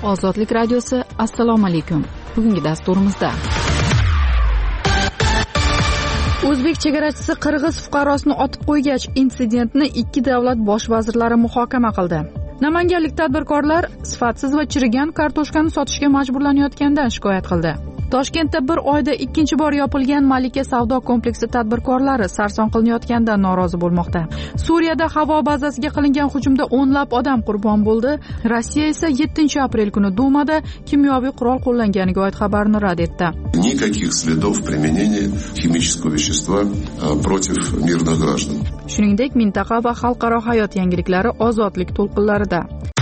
Ozodlik radiosi, assalomu alaykum. Bugungi dasturimizda O'zbek chegarachisi qirg'iz fuqarosini otib qo'ygach, insidentni ikki davlat bosh vazirlari muhokama qildi. Namanganlik tadbirkorlar sifatsiz va chirigan kartoshkani sotishga majburlanayotganidan shikoyat qildi. Toshkentda bir oyda ikkinchi bor yopilgan Malika savdo kompleksi tadbirkorlari sarson qilinayotganidan norozi bo'lmoqda. Suriyada havo bazasiga qilingan hujumda o'nlab odam qurbon bo'ldi. Rossiya esa 7-aprel kuni Dumada kimyoviy qurol qo'llanganiga oid xabarni rad etdi. Никаких следов применения химического вещества против мирных граждан. Shuningdek, mintaqa va xalqaro hayot yangiliklari ozodlik to'lqinlarida.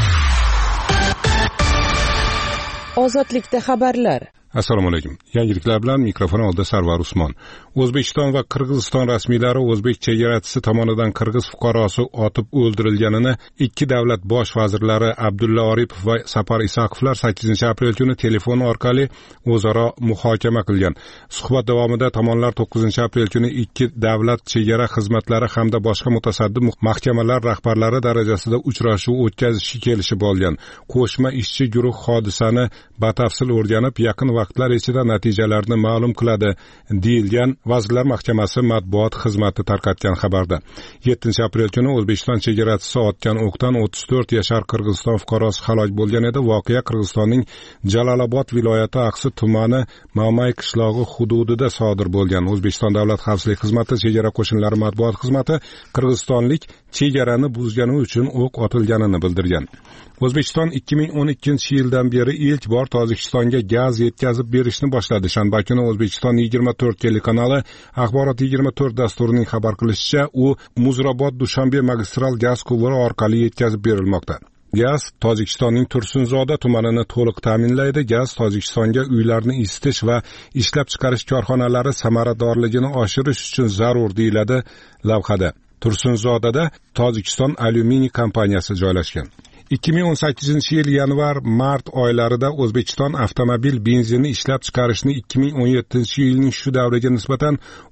Ozodlikda xabarlar. Assalomu alaykum. Yangiliklar bilan mikrofon oldida Sarvar Usmon. O'zbekiston va Qirg'iziston rasmiylari o'zbek chegarachisi tomonidan qirg'iz fuqarosi otib o'ldirilganini ikki davlat bosh vazirlari Abdulla Oripov va Sapar Isaqovlar 8-aprel kuni telefon orqali o'zaro muhokama qilgan. Suhbat davomida tomonlar 9-aprel kuni ikki davlat chegara xizmatlari hamda boshqa mutasaddi mahkamalar rahbarlari darajasida uchrashuv o'tkazishga kelishib olgan. Qo'shma ishchi guruh hodisani batafsil o'rganib, yaqin vaqtlar ichida natijalarni ma'lum qiladi, deyilgan Vazirlar Mahkamasi matbuot xizmati tarqatgan xabarda. 7-aprel kuni O'zbekiston chegarachisi otgan o'qdan 34 yashar Qirg'iziston fuqarosi halok bo'lgan edi. Voqea Qirg'izistonning Jalolobod viloyati Aqsi tumani Mamay qishlog'i hududida sodir bo'lgan. O'zbekiston Davlat xavfsizlik xizmati chegara qo'shinlari matbuot xizmati qirg'izistonlik chegarani buzgani uchun o'q otilganini bildirgan. O'zbekiston 2012-yildan beri ilk bor Tojikistonga gaz yetkazib berishni boshladi. Shanba kuni O'zbekiston 24 telekanali Axborot 24 dasturining xabar qilishicha, u Muzrabot-Dushanbe magistral gaz quvuri orqali yetkazib berilmoqda. Gaz Tojikistonning Tursunzoda tumanini to'liq ta'minlaydi. Gaz Tojikistonga uylarni isitish va ishlab chiqarish korxonalari samaradorligini oshirish uchun zarur, deyiladi lavhada. Tursunzodada Tojikiston alyuminiy kompaniyasi joylashgan. 2018-yil yanvar-mart oylarida O'zbekiston avtomobil benzini ishlab chiqarishni 2017-yilning shu davriga nisbatan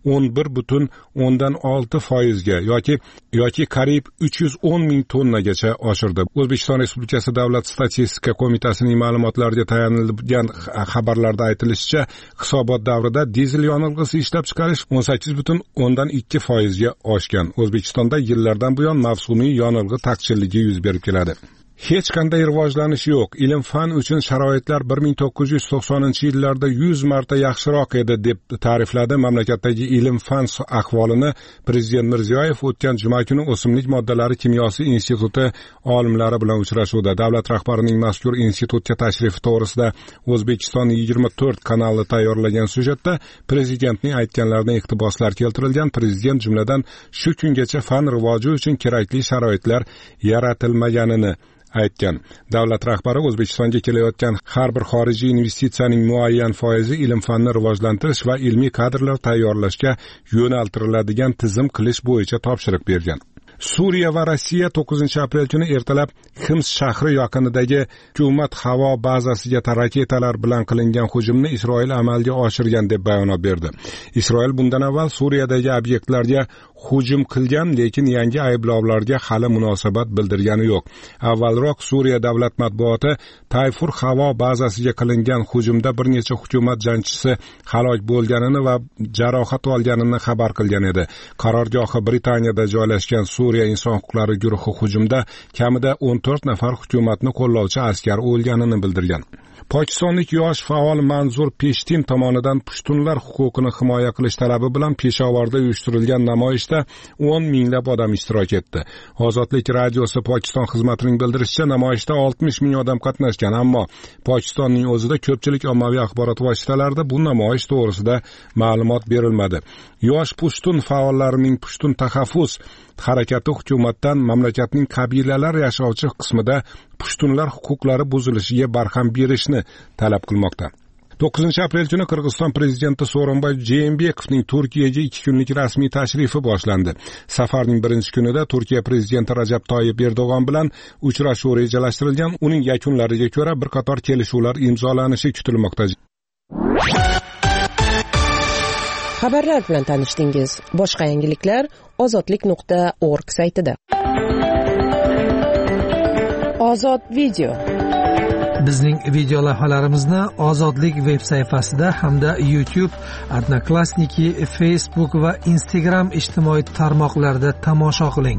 11,6% ga yoki qariyb 310 ming tonnagacha oshirdi. O'zbekiston Respublikasi Davlat statistika qo'mitasining ma'lumotlariga tayanilgan xabarlarda aytilishicha, hisobot davrida dizel yonilg'isi ishlab chiqarish 18,2% ga oshgan. O'zbekistonda yillardan buyon mavsumiy yonilg'i taqchilligi yuz berib keladi. Hech qanday rivojlanish yo'q. Ilm-fan uchun sharoitlar 1990-yillarda 100 marta yaxshiroq edi, deb ta'rifladi mamlakatdagi ilm-fan ahvolini Prezident Mirziyoyev o'tgan juma kuni O'simlik moddalari kimyosi instituti olimlari bilan uchrashuvda. Davlat rahbarining mazkur institutga tashrifi to'g'risida O'zbekiston 24 kanali tayyorlagan syujetda prezidentning aytganlaridan iqtiboslar keltirilgan. Prezident jumladan shu kungacha fan rivoji uchun kerakli sharoitlar yaratilmaganini aytgan. Davlat rahbari O'zbekistonga kelayotgan har bir xorijiy investitsiyaning muayyan foizi ilm-fanni rivojlantirish va ilmiy kadrlar tayyorlashga yo'naltiriladigan tizim qilish bo'yicha topshiriq bergan. Suriya va Rossiya 9-aprel kuni ertalab Xims shahri yaqinidagi hukumat havo bazasiga raketalar bilan qilingan hujumni Isroil amalga oshirgan deb bayonot berdi. Isroil bundan avval Suriyadagi obyektlarga hujum qilgan, lekin yangi ayblovlarga hali munosabat bildirgani yo'q. Avvalroq Suriya davlat matbuoti Tayfur havo bazasiga qilingan hujumda bir necha hukumat jangchisi halok bo'lganini va jarohat olganini xabar qilgan edi. Qarorgohi Britaniyada joylashgan Suriya inson huquqlari guruhi hujumda kamida 14 nafar hukumatni qo'llovchi askar o'lganini bildirgan. Pokistonlik yosh faol Manzur Peshtin tomonidan pushtunlar huquqini himoya qilish talabi bilan Peshovarda uyushtirilgan namoyishda 10 minglab odam ishtirok etdi. Ozodlik radiosi Pokiston xizmatining bildirishicha, namoyishda 60 ming odam qatnashgan, ammo Pokistonning o'zida ko'pchilik ommaviy axborot vositalarida bu namoyish to'g'risida ma'lumot berilmadi. Yosh pushtun faollarining Pushtun taxaffus harakati hukumatdan mamlakatning qabilalar yashovchi qismida pushtunlar huquqlari buzilishiga barham berishni talab qilmoqda. 9-aprel kuni Qirg'iziston prezidenti Sooronbay Jeenbekovning Turkiyaga 2 kunlik rasmiy tashrifi boshlandi. Safarning birinchi kunida Turkiya prezidenti Rajab Toyyib Erdo'g'on bilan uchrashuv rejalashtirilgan. Uning yakunlariga ko'ra bir qator kelishuvlar imzolanishi kutilmoqda. Xabarlar bilan tanishdingiz. Boshqa yangiliklar ozodlik.org saytida. Ozod video. Bizning video lavhalarimizni Ozodlik veb sayfasida hamda YouTube, Odnoklassniki, Facebook va Instagram ijtimoiy tarmoqlarida tomosha qiling.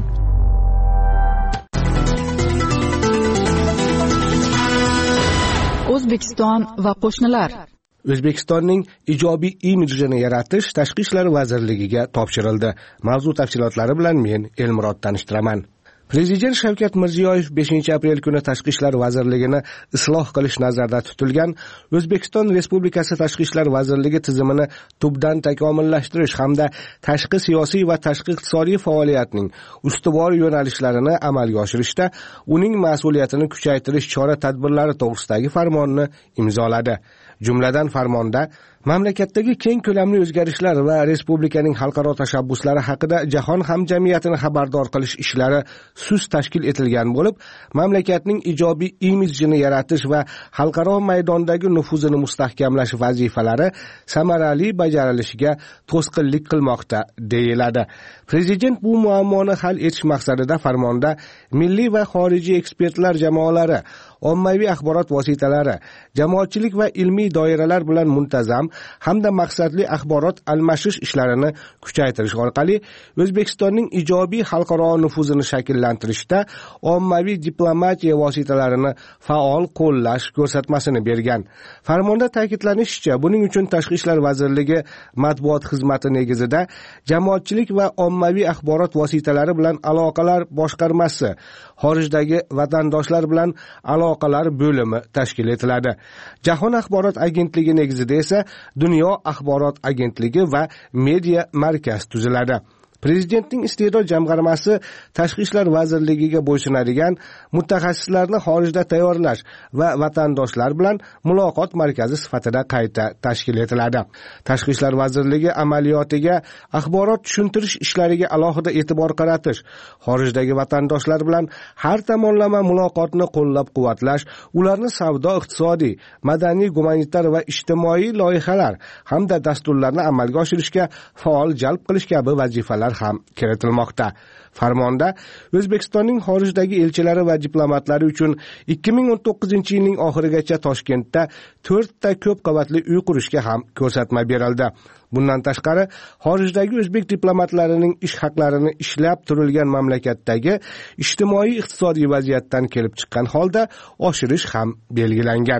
O'zbekiston va qo'shnilar. O'zbekistonning ijobiy imijini yaratish Tashqi ishlar vazirligiga topshirildi. Mavzu tafsilotlari bilan men Elmurod tanishtiraman. Prezident Shavkat Mirziyoyev 5-aprel kuni Tashqi ishlar vazirligini isloh qilish nazarda tutilgan O'zbekiston Respublikasi Tashqi ishlar vazirligi tizimini tubdan takomillashtirish hamda tashqi siyosiy va tashqi iqtisodiy faoliyatning ustuvor yo'nalishlarini amalga oshirishda uning mas'uliyatini kuchaytirish chora-tadbirlari to'g'risidagi farmonni imzoladi. Jumladan farmonda mamlakatdagi keng ko'lamli o'zgarishlar va respublikaning xalqaro tashabbuslari haqida jahon hamjamiyatini xabardor qilish ishlari sust tashkil etilgan bo'lib, mamlakatning ijobiy imijini yaratish va xalqaro maydondagi nufuzini mustahkamlash vazifalari samarali bajarilishiga to'sqinlik qilmoqda deyiladi. Prezident bu muammoni hal etish maqsadida farmonda milliy va xorijiy ekspertlar jamoalari, ommaviy axborot vositalari, jamoatchilik va ilmiy doiralar bilan muntazam hamda maqsadli axborot almashish ishlarini kuchaytirish orqali O'zbekistonning ijobiy xalqaro nufuzini shakllantirishda ommaviy diplomatiya vositalarini faol qo'llash ko'rsatmasini bergan. Farmonda ta'kidlanishicha, buning uchun Tashqi ishlar vazirligi matbuot xizmati negizida jamoatchilik va ommaviy axborot vositalari bilan aloqalar boshqarmasi, xorijdagi vatandoshlar bilan aloqalar bo'limi tashkil etiladi. Jahon axborot agentligi negizida esa Dunyo axborot agentligi va media markaz tuziladi. Prezidentning iste'dod jamg'armasi Tashqi ishlar vazirligiga bo'ysunadigan mutaxassislarni xorijda tayyorlash va vatandoshlar bilan muloqot markazi sifatida qayta tashkil etiladi. Tashqi ishlar vazirligi amaliyotiga axborot tushuntirish ishlariga alohida e'tibor qaratish, xorijdagi vatandoshlar bilan har tomonlama muloqotni qo'llab-quvvatlash, ularni savdo, iqtisodiy, madaniy, gumanitar va ijtimoiy loyihalar hamda dasturlarni amalga oshirishga faol jalb qilish kabi vazifalar ham kiritilmoqda. Farmonda O'zbekistonning xorijdagi elchilari va diplomatlari uchun 2019-yilning oxirigacha Toshkentda 4 ta ko'p qavatli uy qurishga ham ko'rsatma berildi. Bundan tashqari, xorijdagi o'zbek diplomatlarining ish haqlarini ishlab turilgan mamlakatdagi ijtimoiy-iqtisodiy vaziyatdan kelib chiqqan holda oshirish ham belgilangan.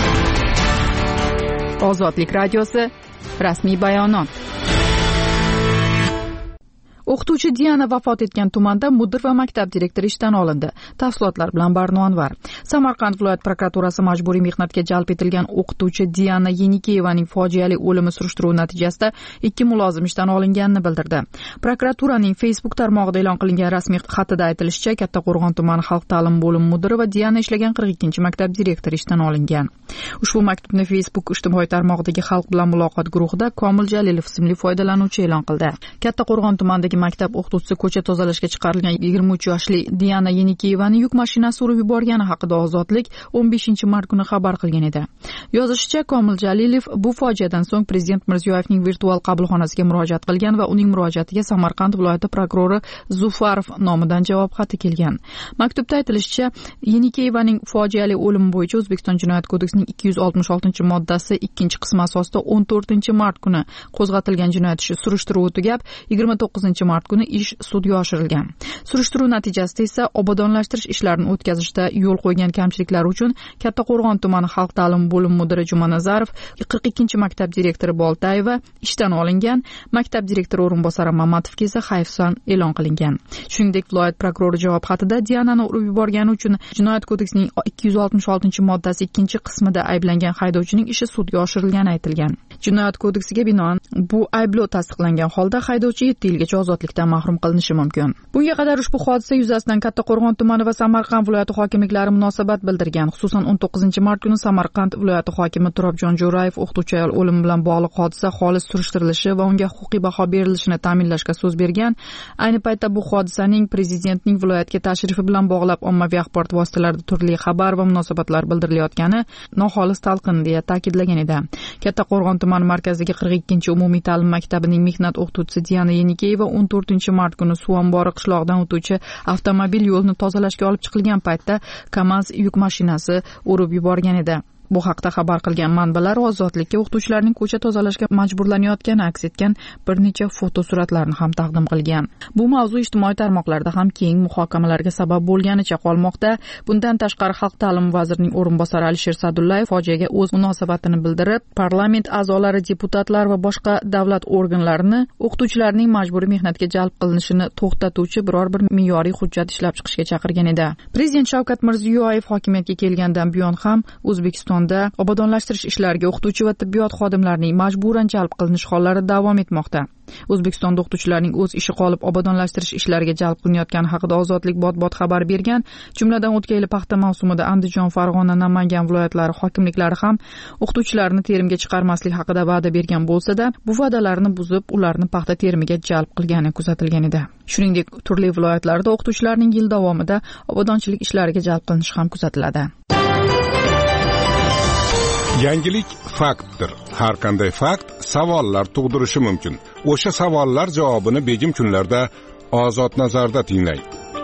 Ozodlik radiosi rasmiy bayonot. O'qituvchi Diana vafot etgan tumanda mudir va maktab direktori ishdan olindi. Tafsilotlar bilan Barno Anvar. Samarqand viloyat prokuraturasi majburiy mehnatga jalb etilgan o'qituvchi Diana Yenikeyevaning fojiali o'limi surishtiruvi natijasida 2 mulozim ishdan olinganini bildirdi. Prokuraturaning Facebook tarmog'ida e'lon qilingan rasmiy xatida aytilishicha, Kattaqo'rg'on tumani xalq ta'lim bo'limi mudiri va Diana ishlagan 42-maktab direktori ishdan olingan. Ushbu maktubni Facebook ijtimoiy tarmog'idagi xalq bilan muloqot guruhida Komil Jalilov ismli foydalanuvchi e'lon qildi. Kattaqo'rg'on tumanidagi maktab o'qituvchisi ko'cha tozalashga chiqarilgan 23 yoshli Diana Yenikeyevani yuk mashinasi urib yuborgani haqida Ozodlik 15-mart kuni xabar qilgan edi. Yozishicha, Komil Jalilov bu fojiadan so'ng Prezident Mirziyoyevning virtual qabulxonasiga murojaat qilgan va uning murojaatiga Samarqand viloyati prokurori Zufarov nomidan javob xati kelgan. Maktubda aytilishicha, Yenikeyevaning fojiali o'limi bo'yicha O'zbekiston Jinoyat kodeksining 266-moddasi 2-qismi asosida 14-mart kuni qo'zg'atilgan jinoyat ishi surishtiruvi tugab, 29-mart kuni ish sudga oshirilgan. Surishtiruv natijasida esa obodonlashtirish ishlarini o'tkazishda yo'l qo'ygan kamchiliklar uchun Kattaqo'rg'on tumani xalq ta'lim bo'limi mudiri Jumanazarov, 42-maktab direktori Boltayeva ishdan olingan, maktab direktori o'rinbosari Mamatovga esa hayfsan e'lon qilingan. Shuningdek, viloyat prokurori javob xatida Dianani urib yuborgani uchun Jinoyat kodeksining 266-moddasi 2-qismida ayblangan haydovchining ishi sudga oshirilgani aytilgan. Jinoyat kodeksiga binoan bu ayblov tasdiqlangan holda haydovchi 7 yilgacha ozodlikdan mahrum qilinishi mumkin. Bunga qadar ushbu hodisa yuzasidan Kattaqo'rg'on tumani va Samarqand viloyati hokimliklari munosabat bildirgan. Xususan 19-mart kuni Samarqand viloyati hokimi Turobjon Jo'rayev o'qituvchi ayol o'limi bilan bog'liq hodisa xolis surishtirilishi va unga huquqiy baho berilishini ta'minlashga so'z bergan. Ayni paytda bu hodisaning prezidentning viloyatga tashrifi bilan bog'lab ommaviy axborot vositalarida turli xabar va munosabatlar bildirilayotgani noxolis talqin deya ta'kidlagan edi. Kattaqo'rg'on tumani markazidagi 42-umumiy ta'lim maktabining mehnat o'qituvchisi Diana Yenikeyeva 14-mart kuni suv ombori qishlog'idan o'tuvchi avtomobil yo'lni tozalashga olib chiqilgan paytda KAMAZ yuk mashinasi urib yuborgan edi. Bu haqda xabar qilgan manbalar ozodlikka o'qituvchilarning ko'cha tozalashga majburlanayotgani aks etgan bir necha fotosuratlarni ham taqdim qilgan. Bu mavzu ijtimoiy tarmoqlarda ham keng muhokamalarga sabab bo'lganicha qolmoqda. Bundan tashqari Xalq ta'limi vazirining o'rinbosari Alisher Sa'dullayev fojiaga o'z munosabatini bildirib, parlament a'zolari, deputatlar va boshqa davlat organlarini o'qituvchilarning majburiy mehnatga jalb qilinishini to'xtatuvchi biror bir me'yoriy hujjat ishlab chiqishga chaqirgan edi. Prezident Shavkat Mirziyoyev hokimiyatga kelgandan buyon ham O'zbekiston obodonlashtirish ishlariga o'qituvchi va tibbiyot xodimlarining majburan jalb qilinish hollari davom etmoqda. O'zbekistonda o'qituvchilarning o'z ishi qolib obodonlashtirish ishlariga jalb qilinayotgani haqida Ozodlik bot xabar bergan. Jumladan o'tgan yil paxta mavsumida Andijon, Farg'ona, Namangan viloyatlari hokimliklari ham o'qituvchilarni terimga chiqarmaslik haqida va'da bergan bo'lsa-da, bu va'dalarni buzib, ularni paxta terimiga jalb qilgani kuzatilgan edi. Shuningdek, turli viloyatlarda o'qituvchilarning yil davomida obodonchilik ishlariga jalb qilinishi ham kuzatiladi. Yangilik faktdir. Har qanday fakt savollar tug'dirishi mumkin. O'sha savollar javobini begim kunlarda Ozod nazarda tinglang.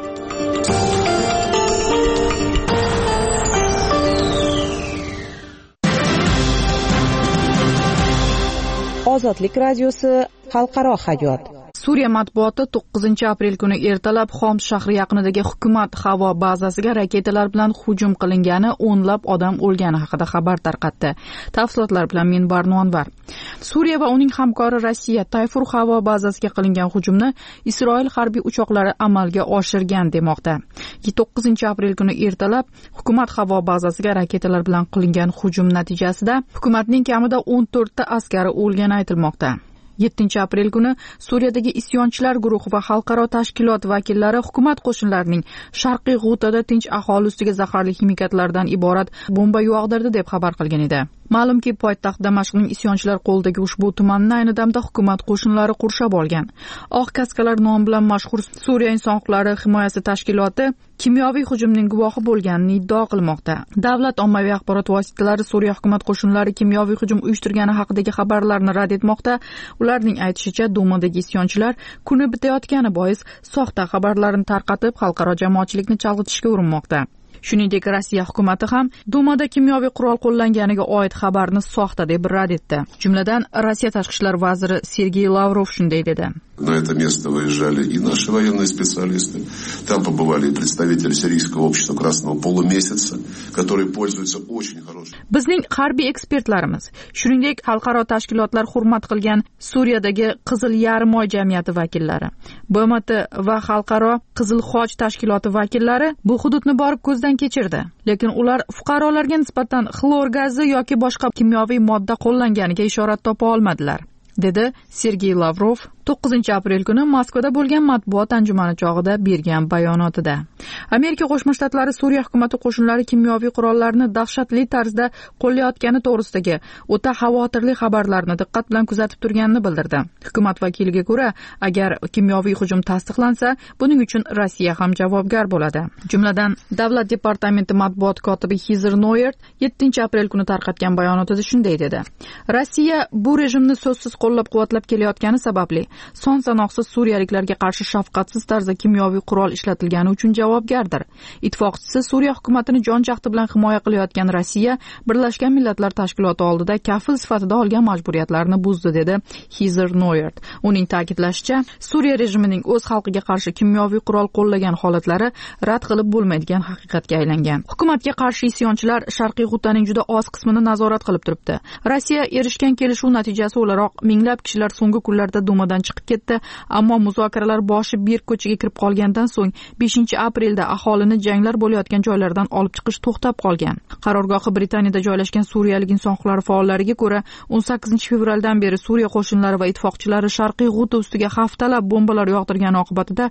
Ozodlik radiosi xalqaro hayot. Suriya matbuoti 9-aprel kuni ertalab Xoms shahri yaqinidagi hukumat havo bazasiga raketalar bilan hujum qilingani, o'nlab odam o'lgani haqida xabar tarqatdi. Tafsilotlar bilan men Barnonvar. Suriya va uning hamkori Rossiya Tayfur havo bazasiga qilingan hujumni Isroil harbiy uchoqlari amalga oshirgan demoqda. 9-aprel kuni ertalab hukumat havo bazasiga raketalar bilan qilingan hujum natijasida hukumatning kamida 14 ta askari o'lgani aytilmoqda. 7-aprel kuni Suriyadagi isyonchilar guruhi va xalqaro tashkilot vakillari hukumat qo'shinlarining sharqiy G'utada tinch aholi ustiga zaharli ximikatlardan iborat bomba yog'dirdi deb xabar qilgan edi. Ma'lumki, poytaxt Damashqning isyonchilar qo'lidagi ushbu tumanni ayni damda hukumat qo'shinlari qurshab olgan. Oq kaskalar nomi bilan mashhur Suriya inson huquqlari himoyasi tashkiloti kimyoviy hujumning guvohi bo'lganini iddao qilmoqda. Davlat ommaviy axborot vositalari Suriya hukumat qo'shinlari kimyoviy hujum uyushtirgani haqidagi xabarlarni rad etmoqda. Ularning aytishicha, Dumadagi isyonchilar kuni bitayotgani bois soxta xabarlarni tarqatib, xalqaro jamoatchilikni chalg'itishga urinmoqda. Shuningdek, Rossiya hukumati ham Dumada kimyoviy qurol qo'llanganiga oid xabarni soxta deb rad etdi. Jumladan, Rossiya tashqi ishlar vaziri Sergey Lavrov shunday dedi. На это место выезжали и наши военные специалисты. Там побывали и представители Сирийского общества Красного полумесяца, которые пользуются очень хорошим. Bizning harbiy ekspertlarimiz, shuningdek, xalqaro tashkilotlar hurmat qilgan Suriyadagi Qizil Yarimoy jamiyati vakillari, BMT va xalqaro Qizil Xoch tashkiloti vakillari bu hududni borib ko'zdan kechirdi. Lekin ular fuqarolarga nisbatan xlor gazi yoki boshqa kimyoviy modda qo'llanganiga ishorat topa olmadilar, dedi Sergey Lavrov 9-aprel kuni Moskvada bo'lgan matbuot anjumani chog'ida bergan bayonotida. Amerika Qo'shma Shtatlari Suriya hukumati qo'shinlari kimyoviy qurollarni dahshatli tarzda qo'llayotgani to'g'risidagi o'ta xavotirli xabarlarni diqqat bilan kuzatib turganini bildirdi. Hukumat vakiliga ko'ra, agar kimyoviy hujum tasdiqlansa, buning uchun Rossiya ham javobgar bo'ladi. Jumladan, Davlat departamenti matbuot kotibi Hizr Noyert 7-aprel kuni tarqatgan bayonotida shunday dedi. Rossiya bu rejimni so'zsiz qo'llab-quvvatlab kelayotgani sababli son sanoqsiz suriyaliklarga qarshi shafqatsiz tarzda kimyoviy qurol ishlatilgani uchun javobgardir. Ittifoqchisi Suriya hukumatini jon jahdi bilan himoya qilayotgan Rossiya Birlashgan Millatlar Tashkiloti oldida kafil sifatida olgan majburiyatlarni buzdi, dedi Hizr Noyert. Uning ta'kidlashicha, Suriya rejimining o'z xalqiga qarshi kimyoviy qurol qo'llagan holatlari rad qilib bo'lmaydigan haqiqatga aylangan. Hukumatga qarshi isyonchilar Sharqiy G'utaning juda oz qismini nazorat qilib turibdi. Rossiya erishgan kelishuv natijasi o'laroq minglab kishilar so'nggi kunlarda Dumadan chiqib ketdi, ammo muzokaralar boshi bir ko'chaga kirib qolgandan so'ng 5-aprelda aholini janglar bo'layotgan joylardan olib chiqish to'xtab qolgan. Qarorgohi Britaniyada joylashgan suriyalik inson huquqlari faollariga ko'ra, 18-fevraldan beri Suriya qo'shinlari va ittifoqchilari Sharqiy G'uta ustiga haftalab bombalar yog'dirgani oqibatida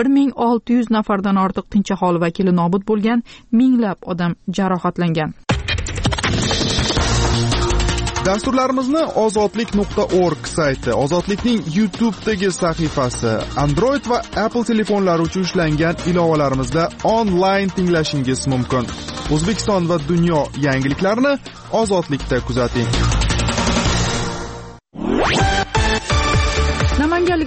1600 nafardan ortiq tinch aholi vakili nobud bo'lgan, minglab odam jarohatlangan. Dasturlarimizni ozodlik.org sayti, Ozodlikning YouTube'dagi sahifasi, Android va Apple telefonlari uchun ishlangan ilovalarimizda onlayn tinglashingiz mumkin. O'zbekiston va dunyo yangiliklarini Ozodlikda kuzating.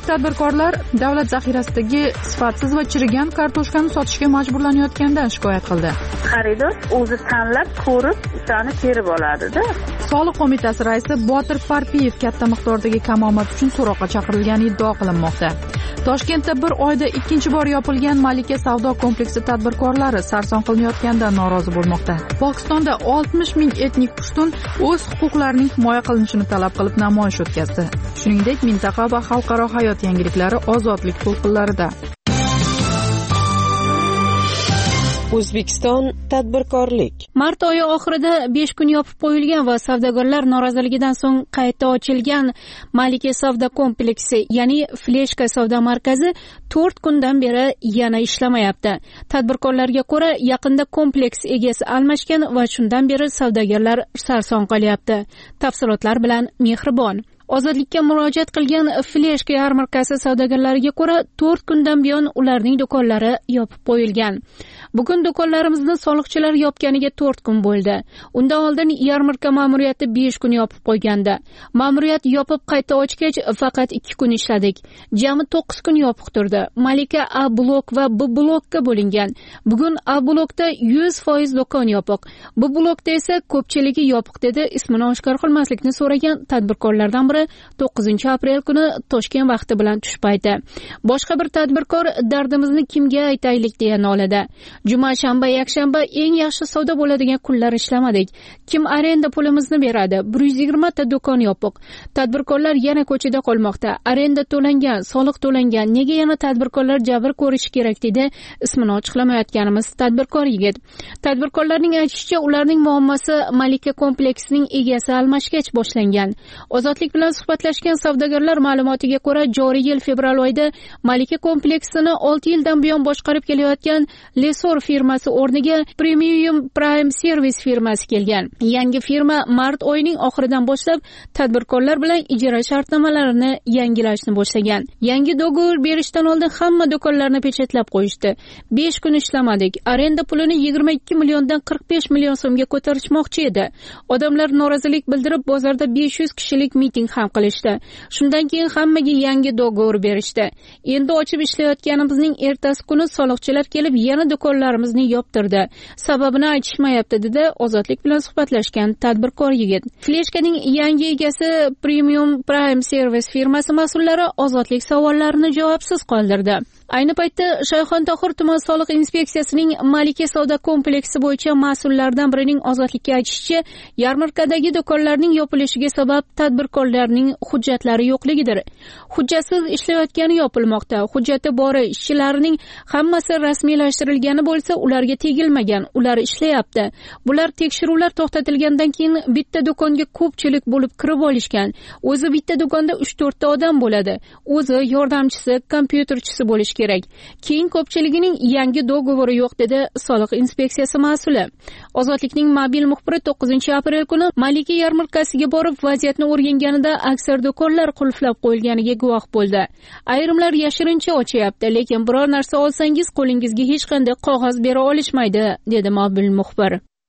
tadbirkorlar davlat zaxirasidagi sifatsiz va chirigan kartoshkani sotishga majburlanayotganidan shikoyat qildi. Xaridor o'zi tanlab, ko'rib, o'shani terib oladida. Soliq qo'mitasi raisi Botir Parpiyev katta miqdordagi kamomad uchun so'roqqa chaqirilgani iddao qilinmoqda. Toshkentda bir oyda ikkinchi bor yopilgan Malika savdo kompleksi tadbirkorlari sarson qilinayotganidan norozi bo'lmoqda. Pokistonda 60 ming etnik pushtun o'z huquqlarining himoya qilinishini talab qilib namoyish o'tkazdi. Shuningdek, mintaqa va xalqaro hayot yangiliklari ozodlik to'lqinlarida. O'zbekiston tadbirkorlik. Mart oyi oxirida 5 kun yopib qo'yilgan va savdogarlar noroziligidan so'ng qayta ochilgan Malika savdo kompleksi, ya'ni Fleshka savdo markazi 4 kundan beri yana ishlamayapti. Tadbirkorlarga ko'ra, yaqinda kompleks egasi almashgan va shundan beri savdogarlar sarson qolyapti. Tafsilotlar bilan Mehribon. Ozodlikka murojaat qilgan Fleshka yarmarkasi savdogarlariga ko'ra, 4 kundan buyon ularning do'konlari yopib qo'yilgan. Bugun do'konlarimizni soliqchilar yopganiga 4 kun bo'ldi. Undan oldin yarmarka ma'muriyati 5 kun yopib qo'ygandi. Ma'muriyat yopib qayta ochgach faqat 2 kun ishladik. Jami 9 kun yopiq turdi. Malika A blok va B blokka bo'lingan. Bugun A blokda 100% do'kon yopiq. B blokda esa ko'pchiligi yopiq dedi ismini oshkor qilmaslikni so'ragan tadbirkorlardan 9-aprel kuni Toshkent vaqti bilan tush payti. Boshqa bir tadbirkor dardimizni kimga aytaylik deya noladi. Juma, shanba, yakshanba eng yaxshi savdo bo'ladigan kunlar ishlamadik. Kim arenda pulimizni beradi? 120 ta do'kon yopiq. Tadbirkorlar yana ko'chada qolmoqda. Arenda to'langan, soliq to'langan. Nega yana tadbirkorlar jabr ko'rishi kerak dedi ismini ochiqlamayotganimiz tadbirkor yigit. Tadbirkorlarning aytishicha, ularning muammosi Malika kompleksining egasi almashgach boshlangan. Ozodlik bilan suhbatlashgan savdogarlar ma'lumotiga ko'ra, joriy yil fevral oyida Malika kompleksini 6 yildan buyon boshqarib kelayotgan Lesor firmasi o'rniga Premium Prime Service firmasi kelgan. Yangi firma mart oyining oxiridan boshlab tadbirkorlar bilan ijara shartnomalarini yangilashni boshlagan. Yangi do'govor berishdan oldin hamma do'konlarni pechatlab qo'yishdi. 5 kun ishlamadik. Arenda pulini 22 milliondan 45 million so'mga ko'tarishmoqchi edi. Odamlar norozilik bildirib bozorda 500 kishilik miting ham qilishdi. Shundan keyin hammaga yangi do'govor berishdi. Endi ochib ishlayotganimizning ertasi kuni soliqchilar kelib yana do'konlarimizni yoptirdi. Sababini aytishmayapti dedi ozodlik bilan suhbatlashgan tadbirkor yigit. Fleshkaning yangi egasi Premium Prime Service firmasi mas'ullari ozodlik savollarini javobsiz qoldirdi. Ayni paytda Shayxontohur tuman soliq inspeksiyasining Malika savdo kompleksi bo'yicha mas'ullaridan birining ozodlikka aytishicha, yarmarkadagi do'konlarning yopilishiga sabab tadbirkorlarning hujjatlari yo'qligidir. Hujjatsiz ishlayotgani yopilmoqda. Hujjati bori ishchilarining hammasi rasmiylashtirilgani bo'lsa, ularga tegilmagan. Ular ishlayapti. Bular tekshiruvlar to'xtatilgandan keyin bitta do'konga ko'pchilik bo'lib kirib olishgan. O'zi bitta do'konda 3-4 ta odam bo'ladi. O'zi, yordamchisi, kompyuterchisi bo'lish kerak. Keyin ko'pchiligining yangi do'govori yo'q dedi soliq inspeksiyasi mas'uli. Ozodlikning mobil muxbiri 9-aprel kuni Malika yarmarkasiga borib vaziyatni o'rganganida aksar do'konlar qulflab qo'yilganiga guvoh bo'ldi. Ayrimlar yashirincha ochyapti, lekin biror narsa olsangiz qo'lingizga hech qanday qog'oz bera olishmaydi, dedi mobil muxbir.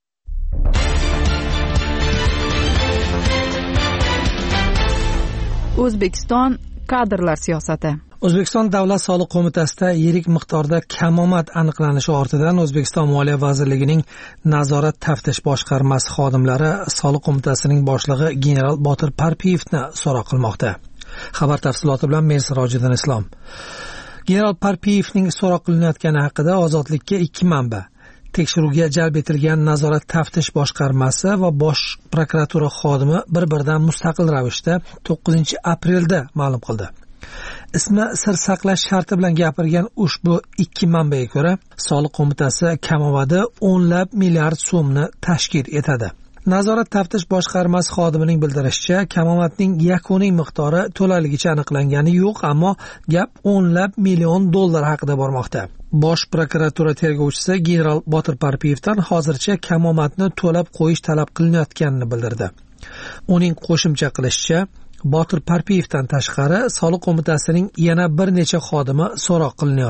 O'zbekiston kadrlar siyosati. O'zbekiston Davlat soliq qo'mitasida yirik miqdorda kamomad aniqlanishi ortidan O'zbekiston Moliya vazirligining nazorat taftish boshqarmasi xodimlari soliq qo'mitasining boshlig'i general Botir Parpiyevni so'roq qilmoqda. Xabar tafsiloti bilan men Sirojiddin Islom. General Parpiyevning so'roq qilinayotgani haqida Ozodlikka 2 manba tekshiruvga jalb etilgan nazorat taftish boshqarmasi va bosh prokuratura xodimi bir-biridan mustaqil ravishda 9-aprelda ma'lum qildi. Ismi sir saqlash sharti bilan gapirgan ushbu 2 manbaga ko'ra, soliq qo'mitasi kamomadi 10 milliard so'mni tashkil etadi. Nazorat taftish boshqarmasi xodimining bildirishicha, kamomadning yakuniy miqdori to'laligicha aniqlangani yo'q, ammo gap 10 million dollar haqida bormoqda. Bosh prokuratura tergovchisi general Botir Parpiyevdan hozircha kamomadni to'lab qo'yish talab qilinayotganini bildirdi. Uning qo'shimcha qilishicha, Botir Parpiyevdan tashqari soliq qo'mitasining yana bir necha xodimi so'roq qilinayotir.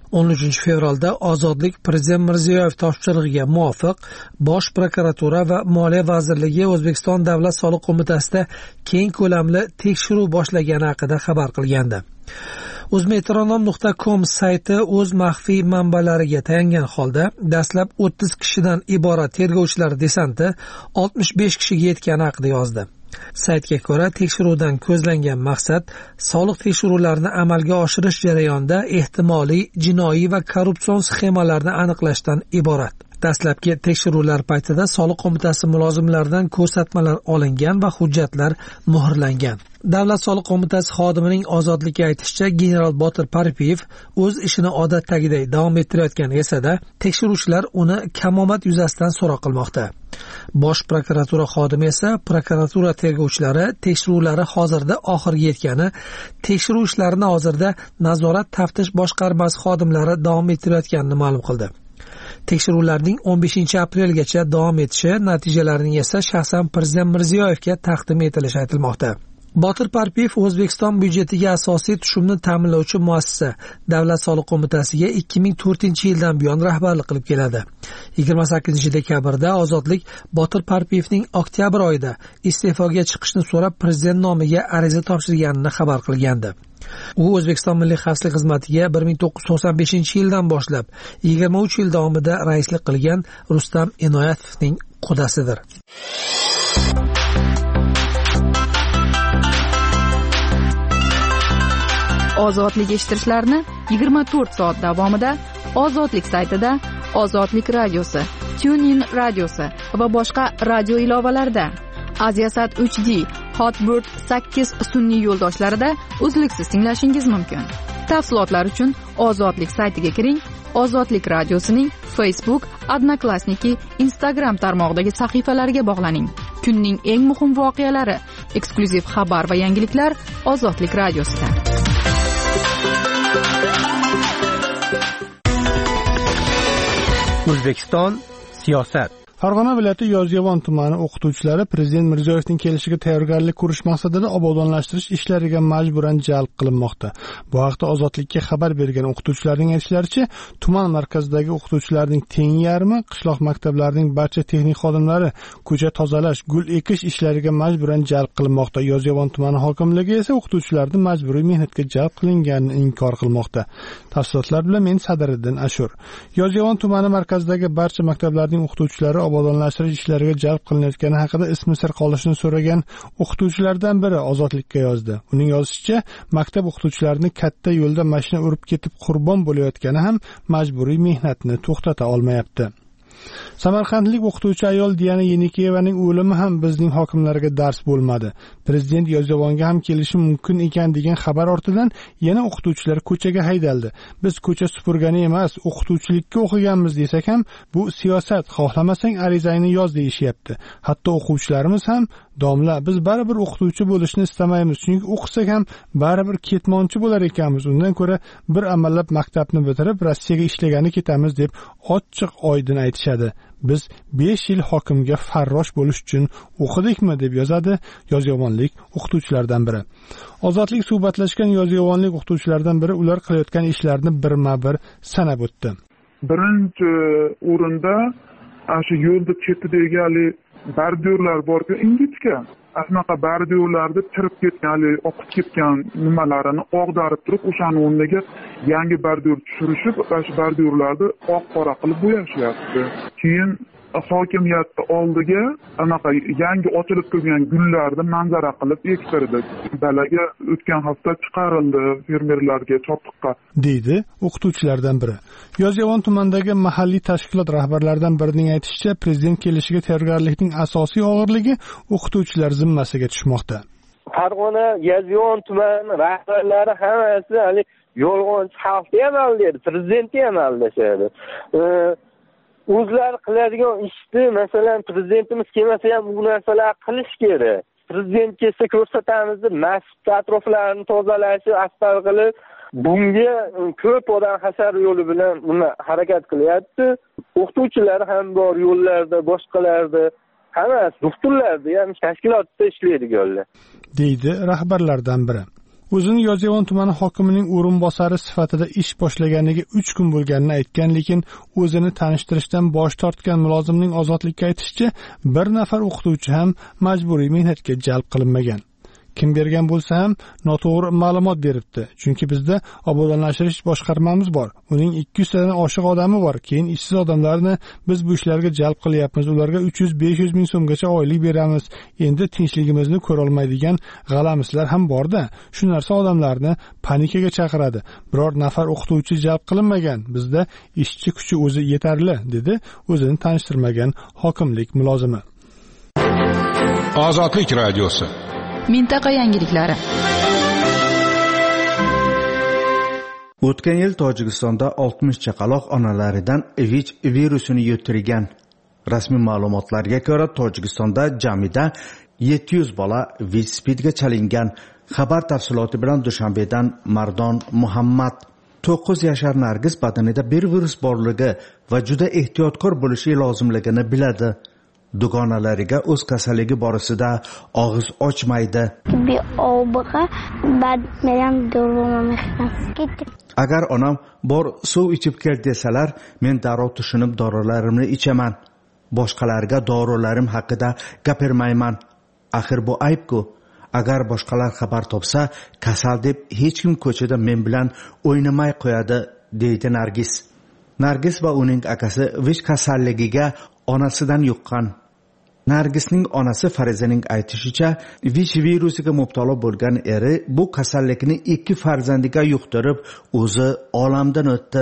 13 fevralda Ozodlik Prezident Mirziyoyev topshirig'iga muvofiq Bosh prokuratura va Moliya vazirligi O'zbekiston Davlat soliq qo'mitasida keng ko'lamli tekshiruv boshlagani haqida xabar qilgandi. Uzmetronom.com sayti o'z maxfiy manbalariga tayangan holda dastlab 30 kishidan iborat tergovchilar desanti 65 kishiga yetgani haqida yozdi. Saytga ko'ra, tekshiruvdan ko'zlangan maqsad soliq tekshiruvlarini amalga oshirish jarayonida ehtimoliy jinoiy va korrupsion sxemalarni aniqlashdan iborat. Dastlabki tekshiruvlar paytida soliq qo'mitasi mulozimlaridan ko'rsatmalar olingan va hujjatlar muhrlangan. Davlat soliq qo'mitasi xodimining Ozodlikka aytishicha, general Botir Parpiyev o'z ishini odatdagiday davom ettirayotgan esa-da, tekshiruvchilar uni kamomad yuzasidan so'roq qilmoqda. Bosh prokuratura xodimi esa prokuratura tergovchilari tekshiruvlari hozirda oxiriga yetgani, tekshiruv ishlarini hozirda nazorat taftish boshqarmasi xodimlari davom ettirayotganini ma'lum qildi. Tekshiruvlarning 15-aprelgacha davom etishi, natijalarining esa shaxsan Prezident Mirziyoyevga taqdim etilishi aytilmoqda. Botir Parpiyev O'zbekiston byudjetiga asosiy tushumni ta'minlovchi muassasa Davlat soliq qo'mitasiga 2004-yildan buyon rahbarlik qilib keladi. 28-dekabrda Ozodlik Botir Parpiyevning oktyabr oyida iste'foga chiqishni so'rab prezident nomiga ariza topshirganini xabar qilgandi. U O'zbekiston Milliy xavfsizlik xizmatiga 1995-yildan boshlab 23 yil davomida raislik qilgan Rustam Inoyatovning qudasidir. Ozodlik eshittirishlarni 24 soat davomida Ozodlik saytida, Ozodlik radiosi, TuneIn radiosi va boshqa radio ilovalarida, Aziasat 3D, Hotbird 8 sun'iy yo'ldoshlarida uzluksiz tinglashingiz mumkin. Tafsilotlar uchun Ozodlik saytiga kiring. Ozodlik radiosining Facebook, Odnoklassniki, Instagram tarmog'idagi sahifalariga bog'laning. Kunning eng muhim voqealari, eksklyuziv xabar va yangiliklar Ozodlik radiosida. O'zbekiston siyosat. Farg'ona viloyati Yozyovon tumani o'qituvchilari Prezident Mirziyoyevning kelishiga tayyorgarlik ko'rish maqsadida obodonlashtirish ishlariga majburan jalb qilinmoqda. Bu haqda Ozodlikka xabar bergan o'qituvchilarning aytishlaricha, tuman markazidagi o'qituvchilarning teng yarmi qishloq maktablarining barcha texnik xodimlari ko'cha tozalash, gul ekish ishlariga majburan jalb qilinmoqda. Yozyovon tumani hokimligi esa o'qituvchilarning majburiy mehnatga jalb qilinganini inkor qilmoqda. Tafsilotlar bilan men Sadiriddin Ashur. Yozyovon tumani markazidagi barcha maktablarning o'qituvchilari obodonlashtirish ishlariga jalb qilinayotgani haqida ismi sir qolishini so'ragan o'qituvchilardan biri Ozodlikka yozdi. Uning yozishicha, maktab o'qituvchilarini katta yo'lda mashina urib ketib qurbon bo'layotgani ham majburiy mehnatni to'xtata olmayapti. Samarqandlik o'qituvchi ayol Diana Yenikeyevaning o'limi ham bizning hokimlarga dars bo'lmadi. Prezident Yozyovonga ham kelishi mumkin ekan degan xabar ortidan yana o'qituvchilar ko'chaga haydaldi. Biz ko'cha supurgani emas, o'qituvchilikka o'qiganmiz desak ham, bu siyosat, xohlamasang arizangni yoz deyishyapti. Hatto o'quvchilarimiz ham, domla, biz baribir o'qituvchi bo'lishni istamaymiz, chunki o'qisak ham baribir ketmonchi bo'lar ekanmiz. Undan ko'ra bir amallab maktabni bitirib Rossiyaga ishlagani ketamiz deb ochiq oydin aytishadi. Biz 5 yil hokimga farrosh bo'lish uchun o'qidikmi deb yozadi yozyovonlik o'qituvchilardan biri. Ozodlik suhbatlashgan yozyovonlik o'qituvchilardan biri ular qilayotgan ishlarni birma-bir sanab o'tdi. Birinchi o'rinda shu yo'lda chetidagi bordyurlar bor-ku, ingichka. Anaqa bordyurlarni tirib ketgan, oqib ketgan nimalarini og'darib turib, o'shani o'rniga yangi bordyur tushirishib, o'sha bordyurlarni oq-qora qilib bo'yashyapti. Keyin hokimiyatni oldiga anaqa yangi ochilib turgan gullarni manzara qilib ektirdi. Dalaga o'tgan hafta chiqarildi fermerlarga chopiqqa, deydi o'qituvchilardan biri. Yozyovon tumanidagi mahalliy tashkilot rahbarlaridan birining aytishicha, prezident kelishiga tayyorgarlikning asosiy og'irligi o'qituvchilar zimmasiga tushmoqda. Farg'ona Yozyovon tumani rahbarlari hammasi yolg'onchi xalqni ham aldaydi, prezidentni ham aldashadi. O'zlari qiladigan ishni, masalan, prezidentimiz kelmasa ham bu narsalar qilish kerak. Prezident kelsa ko'rsatamiz deb masjid atroflarini tozalashi, asfalt qilib, bunga ko'p odam hashar yo'li bilan buni harakat qilyapti. O'qituvchilar ham bor yo'llarda, boshqalarda, hammasi doktorlarda ham tashkilotda ishlaydiganlar, deydi rahbarlardan biri. o'zini Yozyovon tumani hokimining o'rinbosari sifatida ish boshlaganiga 3 kun bo'lganini aytgan, lekin o'zini tanishtirishdan bosh tortgan mulozimning Ozodlikka aytishicha, bir nafar o'qituvchi ham majburiy mehnatga jalb qilinmagan. Kim bergan bo'lsa ham noto'g'ri ma'lumot beribdi. Chunki bizda obodonlashtirish boshqarmamiz bor. Uning 200 tadan oshiq odami bor. Keyin ishsiz odamlarni biz bu ishlarga jalb qilyapmiz. Ularga 300-500 ming so'mgacha oylik beramiz. Endi tinchligimizni ko'ra olmaydigan g'alamislar ham bor-da. Shu narsa odamlarni panikaga chaqiradi. Biror nafar o'qituvchi jalb qilinmagan. Bizda ishchi kuchi o'zi yetarli, dedi o'zini tanishtirmagan hokimlik mulozimi. Ozodlik radiosi. Mintaqa yangiliklari. O'tgan yil Tojikistonda 60 chaqaloq onalaridan VICH virusini yuqtirgan. Rasmiy ma'lumotlarga ko'ra, Tojikistonda jamida 700 bola VICH SPIDga chalingan. Xabar tafsiloti bilan Dushanbedan Mardon Muhammad 9 yashar Nargiz badanida bir virus borligi va juda ehtiyotkor bo'lishi lozimligini biladi. Dugonalariga o'z kasalligi borasida og'iz ochmaydi. Agar onam bor suv ichib kel desalar, men darrov tushunib dorilarimni ichaman. Boshqalarga dorilarim haqida gapirmayman. Axir bu ayb-ku. Agar boshqalar xabar topsa, kasal deb hech kim ko'chada men bilan o'ynamay qo'yadi, deydi Nargiz. Nargiz va uning akasi VICH kasalligiga onasidan yuqqan. Nargizning onasi Farizaning aytishicha, VICH virusiga mubtalo bo'lgan eri bu kasallikni 2 farzandiga yuqtirib, o'zi olamdan o'tdi.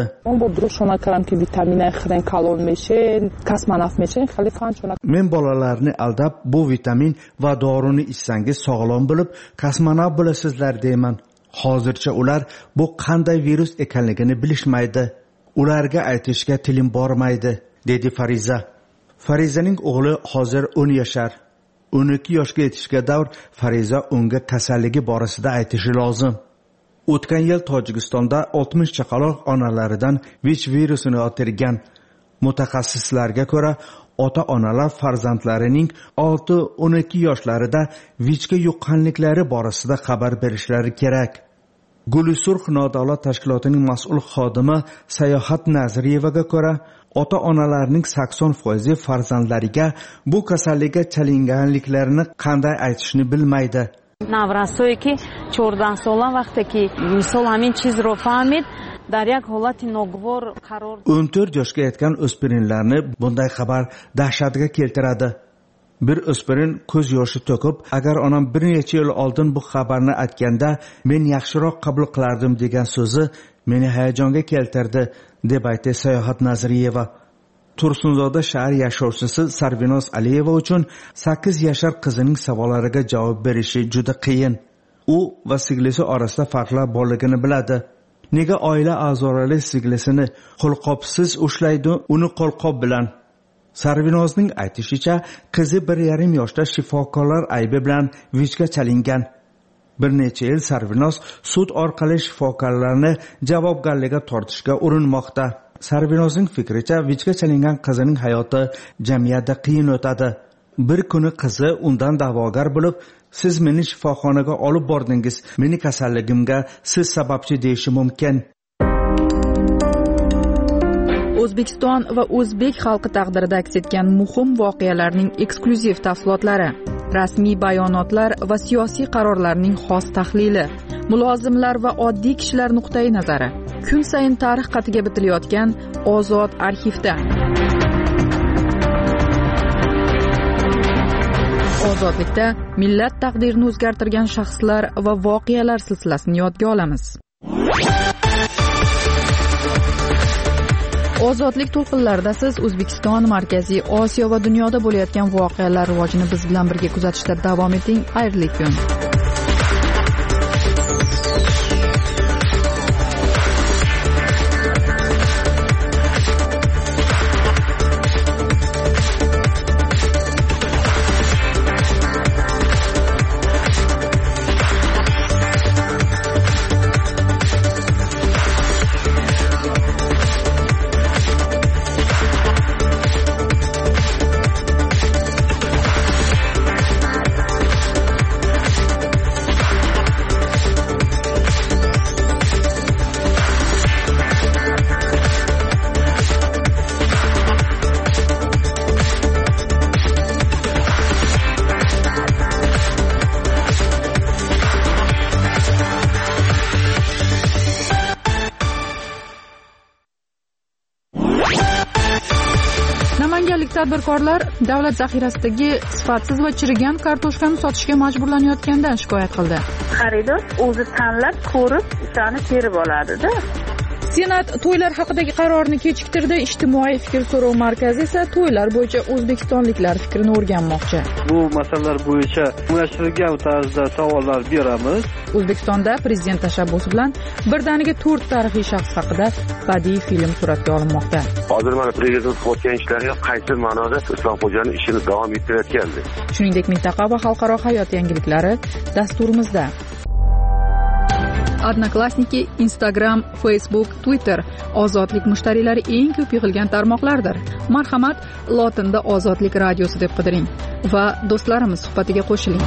Men bolalarni aldab, bu vitamin va dorini ichsangiz sog'lom bo'lib, kosmonavt bo'lasizlar deyman. Hozircha ular bu qanday virus ekanligini bilishmaydi. Ularga aytishga tilim bormaydi, dedi Fariza. Farizaning o'g'li hozir 10 yashar. 12 yoshga yetishga davr Fariza unga kasalligi borasida aytishi lozim. O'tgan yil Tojikistonda 60 chaqaloq onalaridan VICH virusini yuqtirgan. Mutaxassislarga ko'ra, ota-onalar farzandlarining 6-12 yoshlarida VICHga yuqqanliklari borasida xabar berishlari kerak. Gulisurx nodavlat tashkilotining mas'ul xodimi Sayohat Nazriyevaga ko'ra, ota-onalarning 80% farzandlariga bu kasallikka chalinganliklarini qanday aytishni bilmaydi. Наврасое ки 14 sola vaqti ki misol hamin chiz ro fahmid dar yak holati nogvor qaror 14 yoshga yetgan o'spirinlarni bunday xabar dahshatga keltiradi. Bir o'spirin ko'z yoshi to'kib, agar onam bir necha yil oldin bu xabarni aytganda men yaxshiroq qabul qilardim degan so'zi meni hayajonga keltirdi, deb aytdi Sayohat Nazriyeva. Tursunzoda shahar yashovchisi Sarvinoz Aliyeva uchun 8 yashar qizining savollariga javob berishi juda qiyin. U va singlisi orasida farqlar borligini biladi. Nega oila a'zolari singlisini qo'lqopsiz ushlaydi, uni qo'lqop bilan? Sarvinozning aytishicha, qizi 1,5 yoshda shifokorlar aybi bilan VICHga chalingan. Bir necha yil Sarvinoz sud orqali shifokorlarni javobgarlikka tortishga urinmoqda. Sarvinozning fikricha, VICHga chalingan qizining hayoti jamiyatda qiyin o'tadi. Bir kuni qizi undan da'vogar bo'lib, siz meni shifoxonaga olib bordingiz, meni kasalligimga siz sababchi deyishi mumkin. O'zbekiston va o'zbek xalqi taqdirida aks etgan muhim voqealarning eksklyuziv tafsilotlari, rasmiy bayonotlar va siyosiy qarorlarning xos tahlili, mulozimlar va oddiy kishilar nuqtai nazari. Kun sayin tarix qatiga bitilayotgan Ozod arxivda. Ozodlikda millat taqdirini o'zgartirgan shaxslar va voqealar silsilasini yodga olamiz. Ozodlik to'lqinlarida siz O'zbekiston, Markaziy Osiyo va dunyoda bo'layotgan voqealar rivojini biz bilan birga kuzatishda davom eting. Xayrli kun. Namanganlik tadbirkorlar davlat zaxirasidagi sifatsiz va chirigan kartoshkani sotishga majburlanayotganidan shikoyat qildi. Xaridor o'zi tanlab, ko'rib, o'shani terib oladida. Senat to'ylar haqidagi qarorni kechiktirdi. Ijtimoiy fikr so'rov markazi esa to'ylar bo'yicha o'zbekistonliklar fikrini o'rganmoqchi. Bu masalalar bo'yicha umumlashtirilgan tarzda savollar beramiz. O'zbekistonda prezident tashabbusi bilan birdaniga 4 tarixiy shaxs haqida badiiy film suratga olinmoqda. Hozir mana prezident qilayotgan ishlariga qaysi ma'noda Islomxo'janing ishini davom ettirayotgandi. Shuningdek, mintaqa va xalqaro hayot yangiliklari dasturimizda. Odnoklassniki, Instagram, Facebook, Twitter ozodlik mushtariylari eng ko'p yig'ilgan tarmoqlardir. Marhamat, lotinda ozodlik radiosi deb qidiring va do'stlarimiz suhbatiga qo'shiling.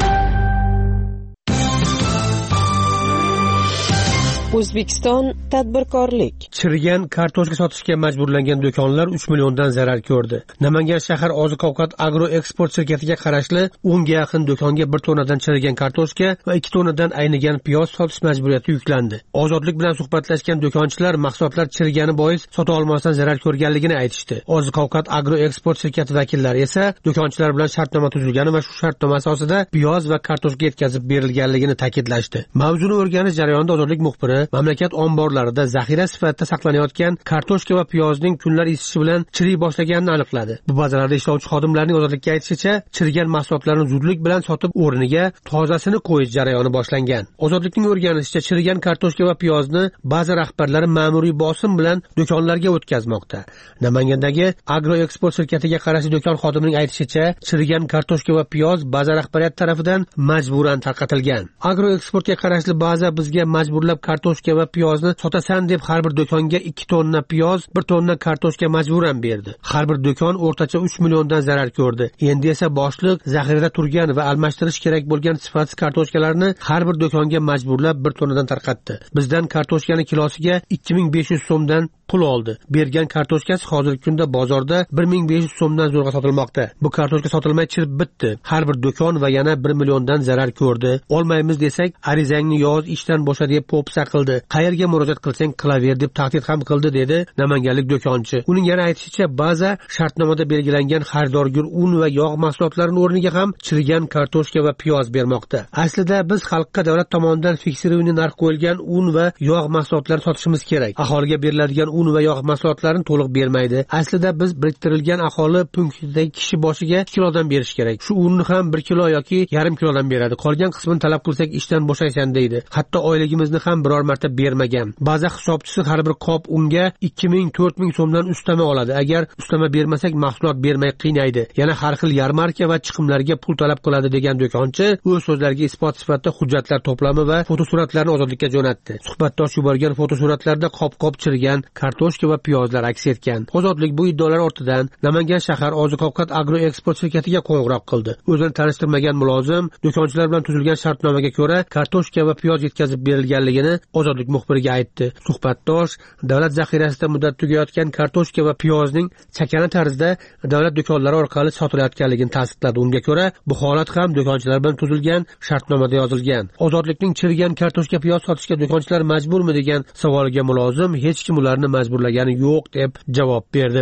O'zbekiston tadbirkorlik. Chirigan kartoshka sotishga majburlangan do'konlar 3 milliondan zarar ko'rdi. Namangan shahar oziq-ovqat agro eksport shirkatiga qarashli 10 ga yaqin do'konga 1 tonnadan chirigan kartoshka va 2 tonnadan aynigan piyoz sotish majburiyati yuklandi. Ozodlik bilan suhbatlashgan do'konchilar mahsulotlar chirigani bois sota olmasdan zarar ko'rganligini aytishdi. Oziq-ovqat agro eksport shirkati vakillari esa do'konchilar bilan shartnoma tuzilgani va shu shartnoma asosida piyoz va kartoshka yetkazib berilganligini ta'kidlashdi. Mavzuni o'rganish jarayonida ozodlik muxbiri mamlakat omborlarida zaxira sifatida saqlanayotgan kartoshka va piyozning kunlar isishi bilan chiriy boshlaganini aniqladi. Bu bazalarda ishlovchi xodimlarning ozodlikka aytishicha, chirigan mahsulotlarni zudlik bilan sotib o'rniga tozasini qo'yish jarayoni boshlangan. Ozodlikning o'rganishicha, chirigan kartoshka va piyozni ba'zi rahbarlari ma'muriy bosim bilan do'konlarga o'tkazmoqda. Namangandagi agro eksport shirkatiga qarashli do'kon xodimining aytishicha, chirigan kartoshka va piyoz baza rahbariyati tarafidan majburan tarqatilgan. Agro eksportga qarashli baza bizga majburlab kartoshka va piyozni sotasan deb har bir do'konga 2 tonna piyoz, 1 tonna kartoshka majburan berdi. Har bir do'kon o'rtacha 3 milliondan zarar ko'rdi. Endi esa boshliq zaxirada turgan va almashtirish kerak bo'lgan sifatsiz kartoshkalarni har bir do'konga majburlab 1 tonnadan tarqatdi. Bizdan kartoshkani kilosiga 2500 so'mdan pul oldi. Bergan kartoshkasi hozirgi kunda bozorda 1500 so'mdan zo'rg'a sotilmoqda. Bu kartoshka sotilmay chirib bitdi. Har bir do'kon va yana 1 milliondan zarar ko'rdi. Olmaymiz desak, arizangni yoz, ishdan bo'sha deb po'pisa qildi. Qayerga murojaat qilsang qilaver deb tahdid ham qildi, dedi namanganlik do'konchi. Uning yana aytishicha, ba'zi shartnomada belgilangan xaridorgir un va yog' mahsulotlarining o'rniga ham chirigan kartoshka va piyoz bermoqda. Aslida biz xalqqa davlat tomonidan fiksiruvni narx qo'yilgan un va yog' mahsulotlarini sotishimiz kerak. Aholiga beriladigan un va yog' mahsulotlarini to'liq bermaydi. Aslida biz biriktirilgan aholi punktidagi kishi boshiga 2 kilodan berish kerak. Shu unni ham 1 kilo yoki yarim kilodan beradi. Qolgan qismini talab qilsak ishdan bo'shaysan deydi. Hatto oyligimizni ham biror marta bermagan. Ba'zi hisobchisi har bir qop unga 2000-4000 so'mdan ustama oladi. Agar ustama bermasak mahsulot bermay qiynaydi. Yana har xil yarmarka va chiqimlarga pul talab qiladi, degan do'konchi o'z so'zlariga isbot sifatida hujjatlar to'plami va fotosuratlarni ozodlikka jo'natdi. Suhbatdosh yuborgan fotosuratlarda qop-qop chirigan kartoshka va piyozlar aks etgan. Ozodlik bu iddaolar ortidan Namangan shahar oziq-ovqat agro eksport shirkatiga qo'ng'iroq qildi. O'zini tanishtirmagan mulozim do'konchilar bilan tuzilgan shartnomaga ko'ra kartoshka va piyoz yetkazib berilganligini ozodlik muxbiriga aytdi. Suhbatdosh davlat zaxirasida muddat tugayotgan kartoshka va piyozning chakana tarzda davlat do'konlari orqali sotilayotganligini tasdiqladi. Unga ko'ra, bu holat ham do'konchilar bilan tuzilgan shartnomada yozilgan. Ozodlikning chirigan kartoshka piyoz sotishga do'konchilar majburmi degan savoliga mulozim hech kim ularni majburlagani yo'q deb javob berdi.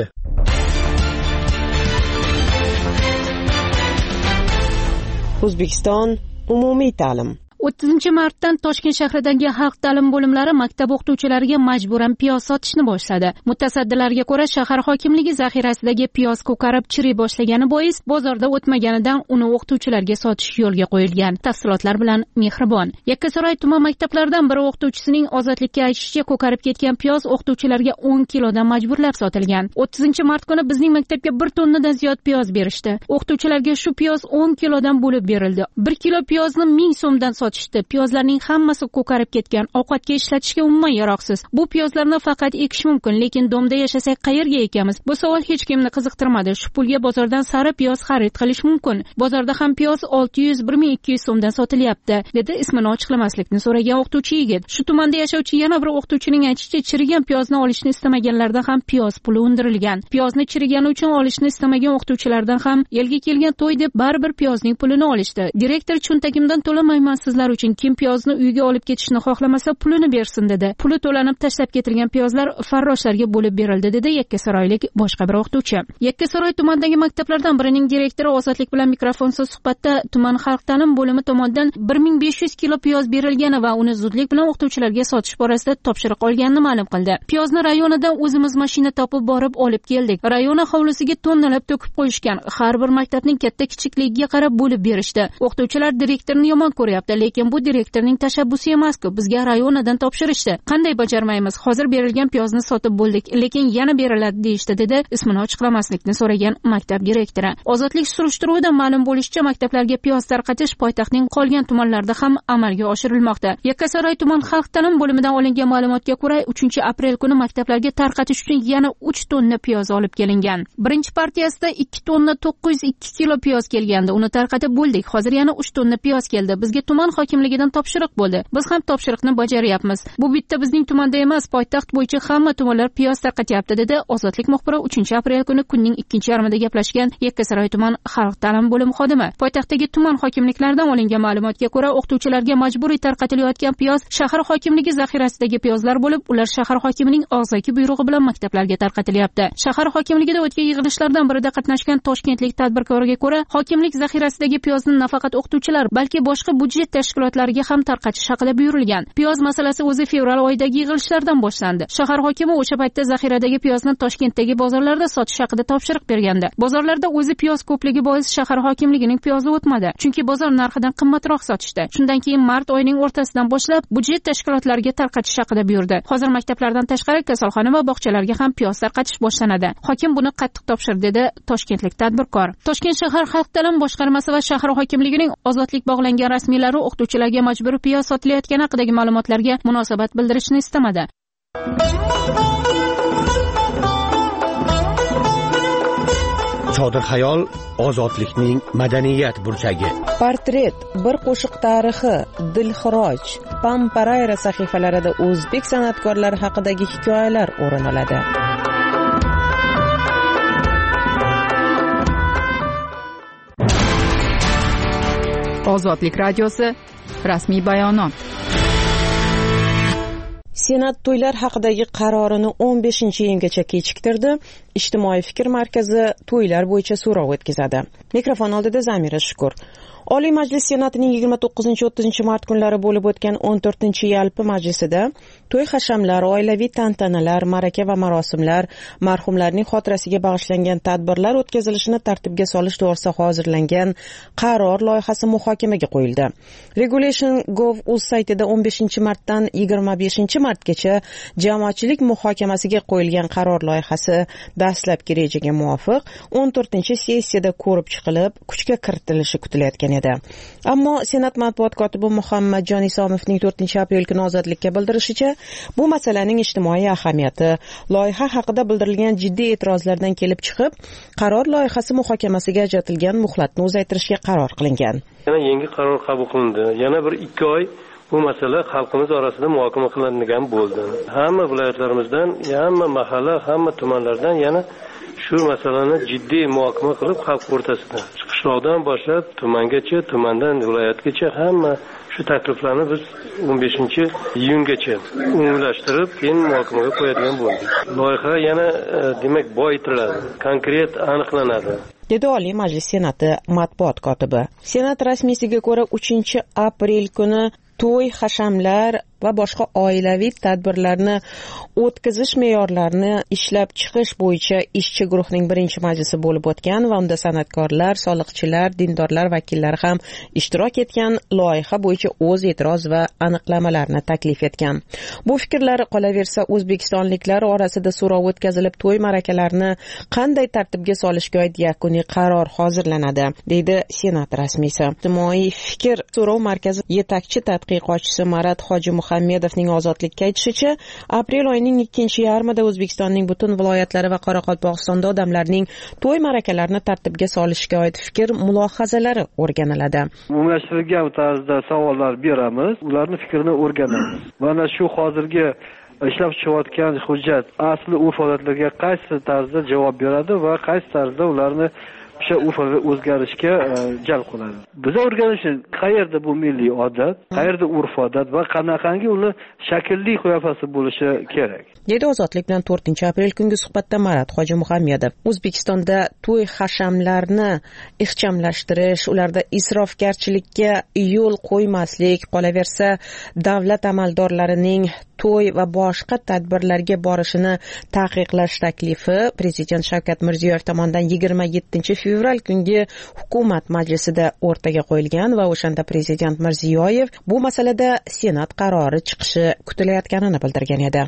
O'zbekiston umumiy ta'lim. 30-martdan Toshkent shahridagi xalq ta'lim bo'limlari maktab o'qituvchilariga majburan piyoz sotishni boshladi. Mutasaddilarga ko'ra, shahar hokimligi zaxirasidagi piyoz ko'karib chiriy boshlagani bois bozorda o'tmaganidan uni o'qituvchilarga sotish yo'lga qo'yilgan. Tafsilotlar bilan Mehribon. Yakkasaroy tuman maktablaridan biri o'qituvchisining ozodlikka aytishicha, ko'karib ketgan piyoz o'qituvchilarga 10 kilodan majburlab sotilgan. 30-mart kuni bizning maktabga 1 tonnadan ziyod piyoz berishdi. O'qituvchilarga shu piyoz 10 kilodan bo'lib berildi. 1 kilo piyozni 1000 so'mdan Piyozlarning hammasi ko'karib ketgan, ovqatga ishlatishga umuman yaroqsiz. Bu piyozlarni faqat ekish mumkin, lekin domda yashasak qayerga ekamiz? Bu savol hech kimni qiziqtirmadi. Shu pulga bozordan sari piyoz xarid qilish mumkin. Bozorda ham piyoz 600-1200 so'mdan sotilyapti, dedi ismini ochiqlamaslikni so'ragan o'qituvchi yigit. Shu tumanda yashovchi yana bir o'qituvchining aytishicha, chirigan piyozni olishni istamaganlarda ham piyoz puli undirilgan. Piyozni chirigani uchun olishni istamagan o'qituvchilardan ham elga kelgan to'y deb baribir piyozning pulini olishdi. Direktor cho'ntagimdan to'lamayman sizlar piyozni uchun kim piyozni uyga olib ketishni xohlamasa pulini bersin dedi. Puli to'lanib tashlab ketilgan piyozlar farroshlarga bo'lib berildi dedi yakkasaroylik boshqa bir o'qituvchi. Yakkasaroy tumanidagi maktablardan birining direktori Ozodlik bilan mikrofonsiz suhbatda tuman xalq ta'lim bo'limi tomonidan 1500 kilo piyoz berilgani va uni zudlik bilan o'qituvchilarga sotish borasida topshiriq olganini ma'lum qildi. Piyozni rayonidan o'zimiz mashina topib borib olib keldik. Rayon hovlisiga tonnalab to'kib qo'yishgan. Har bir maktabning katta kichikligiga qarab bo'lib berishdi. O'qituvchilar direktorni yomon ko'ryapti, lekin bu direktorning tashabbusi emas-ku. Bizga rayonadan topshirishdi. Qanday bajarmaymiz? Hozir berilgan piyozni sotib bo'ldik, lekin yana beriladi deyishdi dedi ismini ochiqlamaslikni so'ragan maktab direktori. Ozodlik surishtiruvidan ma'lum bo'lishicha, maktablarga piyoz tarqatish poytaxtning qolgan tumanlarida ham amalga oshirilmoqda. Yakkasaroy tuman xalq ta'lim bo'limidan olingan ma'lumotga ko'ra, 3-aprel kuni maktablarga tarqatish uchun yana 3 tonna piyoz olib kelingan. Birinchi partiyasida 2 tonna 902 kilo piyoz kelgandi. Uni tarqatib bo'ldik. Hozir yana 3 tonna piyoz keldi. Bizga tuman hokimligidan topshiriq bo'ldi. Biz ham topshiriqni bajaryapmiz. Bu bitta bizning tumanda emas, poytaxt bo'yicha hamma tumanlar piyoz tarqatyapti dedi Ozodlik muxbiri 3-aprel kuni kunning ikkinchi yarmida gaplashgan Yakkasaroy tuman xalq ta'lim bo'limi xodimi. Poytaxtdagi tuman hokimliklaridan olingan ma'lumotga ko'ra, o'qituvchilarga majburiy tarqatilayotgan piyoz shahar hokimligi zaxirasidagi piyozlar bo'lib, ular shahar hokimining og'zaki buyrug'i bilan maktablarga tarqatilyapti. Shahar hokimligida o'tgan yig'ilishlardan birida qatnashgan toshkentlik tadbirkorga ko'ra, hokimlik zaxirasidagi piyozni nafaqat o'qituvchilar, balki boshqa budjet tashkilotlariga ham tarqatish haqida buyurilgan. Piyoz masalasi o'zi fevral oyidagi yig'ilishlardan boshlandi. Shahar hokimi o'sha paytda zaxiradagi piyozni Toshkentdagi bozorlarda sotish haqida topshiriq bergandi. Bozorlarda o'zi piyoz ko'pligi bois shahar hokimligining piyozi o'tmadi, chunki bozor narxidan qimmatroq sotishdi. Shundan keyin mart oyining o'rtasidan boshlab budjet tashkilotlariga tarqatish haqida buyurdi. Hozir maktablardan tashqari kasalxona va bog'chalarga ham piyoz tarqatish boshlanadi. Hokim buni qattiq topshirdi dedi toshkentlik tadbirkor. Toshkent shahar xalq ta'lim boshqarmasi va shahar hokimligining ozodlik bog'langan rasmiylari o'qituvchilarga majburiy piyoz sotilayotgani haqidagi ma'lumotlarga munosabat bildirishni istamadi. Chodir xayol ozodlikning madaniyat burchagi. Portret, bir qo'shiq tarixi, Dilxiroj, Pamparayra sahifalarida o'zbek san'atkorlari haqidagi hikoyalar o'rin oladi. Ozodlik radiosi rasmiy bayonot. Senat to'ylar haqidagi qarorini 15-iyungacha kechiktirdi. Ijtimoiy fikr markazi to'ylar bo'yicha so'rov o'tkazadi. Mikrofon oldida Zamira Shukur. Oliy Majlis Senatining 29-30 mart kunlari bo'lib o'tgan 14-yalpi majlisida to'y hashamlar, oilaviy tantanalar, ma'raka va marosimlar, marhumlarning xotirasiga bag'ishlangan tadbirlar o'tkazilishini tartibga solish to'g'risida hozirlangan qaror loyihasi muhokamaga qo'yildi. Regulation.gov.uz saytida 15-martdan 25-martgacha jamoatchilik muhokamasiga qo'yilgan qaror loyihasi dastlabki rejaga muvofiq 14-sessiyada ko'rib chiqilib, kuchga kiritilishi kutilayotgan edi. Ammo Senat matbuot kotibi Muhammadjon Isomovning 4-aprel kuni Ozodlikka bildirishicha, bu masalaning ijtimoiy ahamiyati loyiha haqida bildirilgan jiddiy e'tirozlardan kelib chiqib, qaror loyihasi muhokamasiga ajratilgan muhlatni uzaytirishga qaror qilingan. Yana yangi qaror qabul qilindi. Yana bir 2 oy bu masala xalqimiz orasida muhokama qilinadigan bo'ldi. Hamma viloyatlarimizdan, hamma mahalla, hamma tumanlardan yana shu masalani jiddiy muhokama qilib xalq o'rtasida qishloqdan boshlab tumangacha, tumandan viloyatgacha hamma shu takliflarni biz 15-iyungacha umumlashtirib, keyin muhokamaga qo'yadigan bo'ldik. Loyiha yana demak boyitiladi, konkret aniqlanadi. Dedi Oliy Majlis Senati matbuot kotibi. Senat rasmiysiga ko'ra 3-aprel kuni to'y, hashamlar va boshqa oilaviy tadbirlarni o'tkazish me'yorlarini ishlab chiqish bo'yicha ishchi guruhning birinchi majlisi bo'lib o'tgan va unda san'atkorlar, soliqchilar, dindorlar vakillari ham ishtirok etgan, loyiha bo'yicha o'z e'tiroz va aniqlamalarni taklif etgan. Bu fikrlar qolaversa o'zbekistonliklar orasida so'rov o'tkazilib, to'y ma'rakalarni qanday tartibga solishga oid yakuniy qaror hozirlanadi, deydi Senat rasmiysi. Ijtimoiy fikr so'rov markazi yetakchi tadqiqotchisi Marat Hoji Muhammedovning Ozodlikka aytishicha, aprel oyining 2-yarmida O'zbekistonning butun viloyatlari va Qoraqalpog'istonda odamlarning to'y ma'rakalarini tartibga solishga oid fikr mulohazalari o'rganiladi. Umumlashtirilgan tarzda savollar beramiz, ularning fikrini o'rganamiz. Mana shu hozirgi ishlab chiqayotgan hujjat asli urf odatlarga qaysi tarzda javob beradi va qaysi tarzda ularni o'sha urfaviy o'zgarishga jalb qiladi. Biz o'rganishimiz qayerda bu milliy odat, qayerda urf odat va qanaqangi uni shaklli qiyofasi bo'lishi kerak. Dedi Ozodlik bilan 4-aprel kungi suhbatda Marat Hojimuhammedov. O'zbekistonda to'y hashamlarni ixchamlashtirish, ularda isrofgarchilikka yo'l qo'ymaslik, qolaversa davlat amaldorlarining to'y va boshqa tadbirlarga borishini taqiqlash taklifi Prezident Shavkat Mirziyoyev tomonidan 27-fevral kungi hukumat majlisida o'rtaga qo'yilgan va o'shanda Prezident Mirziyoyev bu masalada Senat qarori chiqishi kutilayotganini bildirgan edi.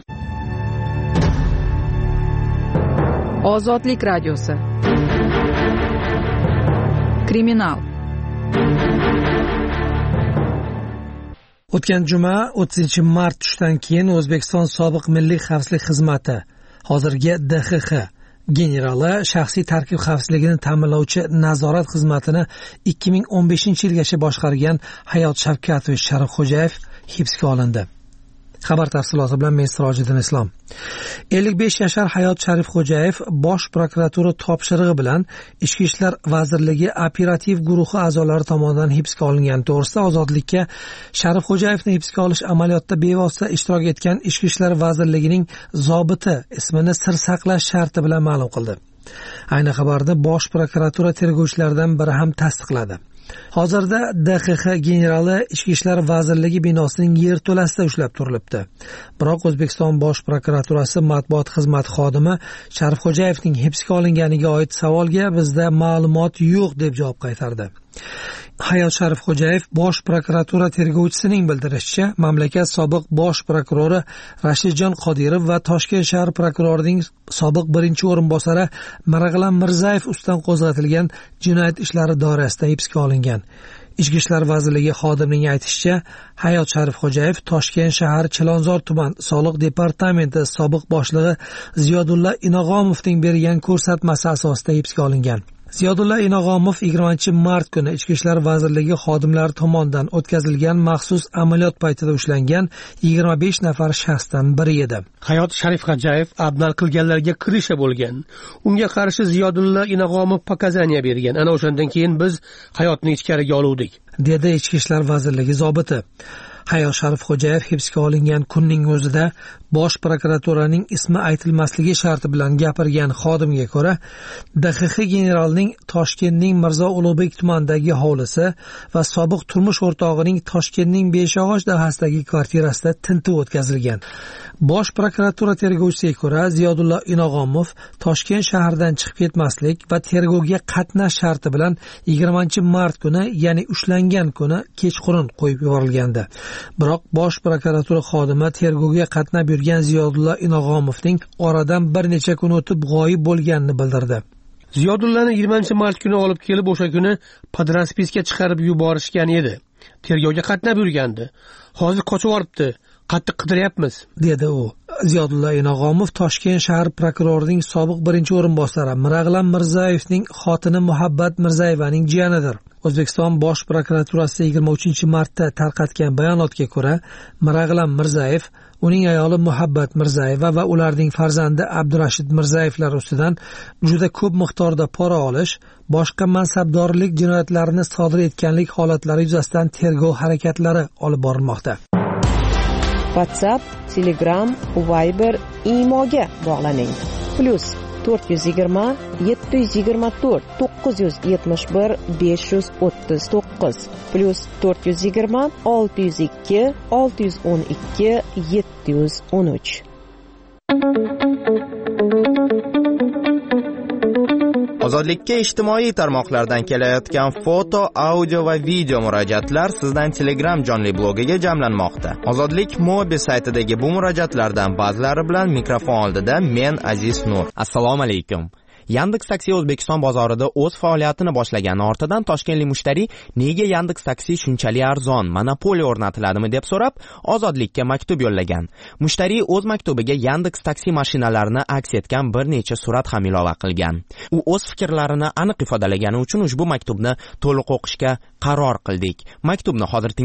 Ozodlik radiosi. Kriminal. O'tgan juma 30-mart tushdan keyin O'zbekiston sobiq milliy xavfsizlik xizmati, hozirgi DXX generali shaxsiy tarkib xavfsizligini ta'minlovchi nazorat xizmatini 2015-yilgacha boshqargan Hayot Shavkatovich Sharifxo'jayev hibsga olindi. Xabar tafsiloti bilan men Sirojiddin Islom. 55 yashar Hayot Sharifxo'jayev Bosh prokuratura topshirig'i bilan Ichki ishlar vazirligi operativ guruhi a'zolari tomonidan hibsga olingan to'g'risida Ozodlikka Sharifxo'jayevni hibsga olish amaliyotida bevosita ishtirok etgan Ichki ishlar vazirligining zobiti ismini sir saqlash sharti bilan ma'lum qildi. Ayni xabarni Bosh prokuratura tergovchilaridan biri ham tasdiqladi. Hozirda DXX generali Ichki ishlar vazirligi binosining yerto'lasida ushlab turilibdi. Biroq O'zbekiston Bosh prokuraturasi matbuot xizmati xodimi Sharifxo'jayevning hibsga olinganiga oid savolga bizda ma'lumot yo'q deb javob qaytardi. Hayot Sharifxo'jayev Bosh prokuratura tergovchisining bildirishicha, mamlakat sobiq bosh prokurori Rashidjon Qodirov va Toshkent shahar prokurorining sobiq birinchi o'rinbosari Mirag'lan Mirzayev ustidan qo'zg'atilgan jinoyat ishlari doirasida hibsga olingan. Ichki ishlar vazirligi xodimining aytishicha, Hayot Sharifxo'jayev Toshkent shahar Chilonzor tuman soliq departamenti sobiq boshlig'i Ziyodulla Inog'omovning bergan ko'rsatmasi asosida hibsga olingan. Ziyodulla Inog'omov 20-mart kuni Ichki ishlar vazirligi xodimlari tomonidan o'tkazilgan maxsus amaliyot paytida ushlangan 25 nafar shaxsdan biri edi. Hayot Sharifxo'jayev abdal qilganlarga kirisha bo'lgan. Unga qarshi Ziyodulla Inog'omov pokazaniya bergan. Ana o'shandan keyin biz Hayotni ichkariga oluvdik, dedi Ichki ishlar vazirligi zobiti. Hayot Sharifxo'jayev hibsga olingan kunning o'zida Bosh prokuraturaning ismi aytilmasligi sharti bilan gapirgan xodimga ko'ra, DXX generalining Toshkentning Mirzo Ulug'bek tumanidagi hovlisi va sobiq turmush o'rtog'ining Toshkentning Beshog'och dahasidagi kvartirasida tintuv o'tkazilgan. Bosh prokuratura tergovchisiga ko'ra, Ziyodulla Inog'omov Toshkent shahridan chiqib ketmaslik va tergovga qatnash sharti bilan 20-mart kuni, ya'ni ushlangan kuni kechqurun qo'yib yuborilgandi. Biroq Bosh prokuratura xodimi tergovga qatnab yurgan Ziyodulla Inog'omovning oradan bir necha kun o'tib g'oyib bo'lganini bildirdi. Ziyodullani 20-mart kuni olib kelib o'sha kuni podranspiska chiqarib yuborishgan edi. Tergovga qatnab yurgandi. Hozir qochib olibdi. Qattiq qidiryapmiz, dedi u. Ziyodulla Inog'omov Toshkent shahar prokurorining sobiq birinchi o'rinbosari Mirag'lan Mirzayevning xotini Muhabbat Mirzayevaning jiyanidir. O'zbekiston Bosh prokuraturasi 23-martda tarqatgan bayonotga ko'ra, Mirag'lan Mirzayev, uning ayoli Muhabbat Mirzayeva va ularning farzandi Abdurashid Mirzayevlar ustidan juda ko'p miqdorda pora olish, boshqa mansabdorlik jinoyatlarini sodir etganlik holatlari yuzasidan tergov harakatlari olib borilmoqda. WhatsApp, Telegram, Viber, Imoga bog'laning. +420 724 971 539 +420 602 612 713. Ozodlikka ijtimoiy tarmoqlardan kelayotgan foto, audio va video murojaatlar sizdan Telegram jonli blogiga jamlanmoqda. Ozodlik mobil saytidagi bu murojaatlardan ba'zilari bilan mikrofon oldida men Aziz Nur. Assalomu alaykum. Yandex Taksi O'zbekiston bozorida o'z faoliyatini boshlagani ortidan toshkentlik mushtariy nega Yandex Taksi shunchalik arzon, monopoliya o'rnatiladimi deb so'rab, Ozodlikka maktub yo'llagan. Mushtariy o'z maktubiga Yandex Taksi mashinalarini aks etgan bir necha surat ham ilova qilgan. U o'z fikrlarini aniq ifodalagani uchun ushbu maktubni to'liq o'qishga qaror qildik. Maktubni hozir tinglang.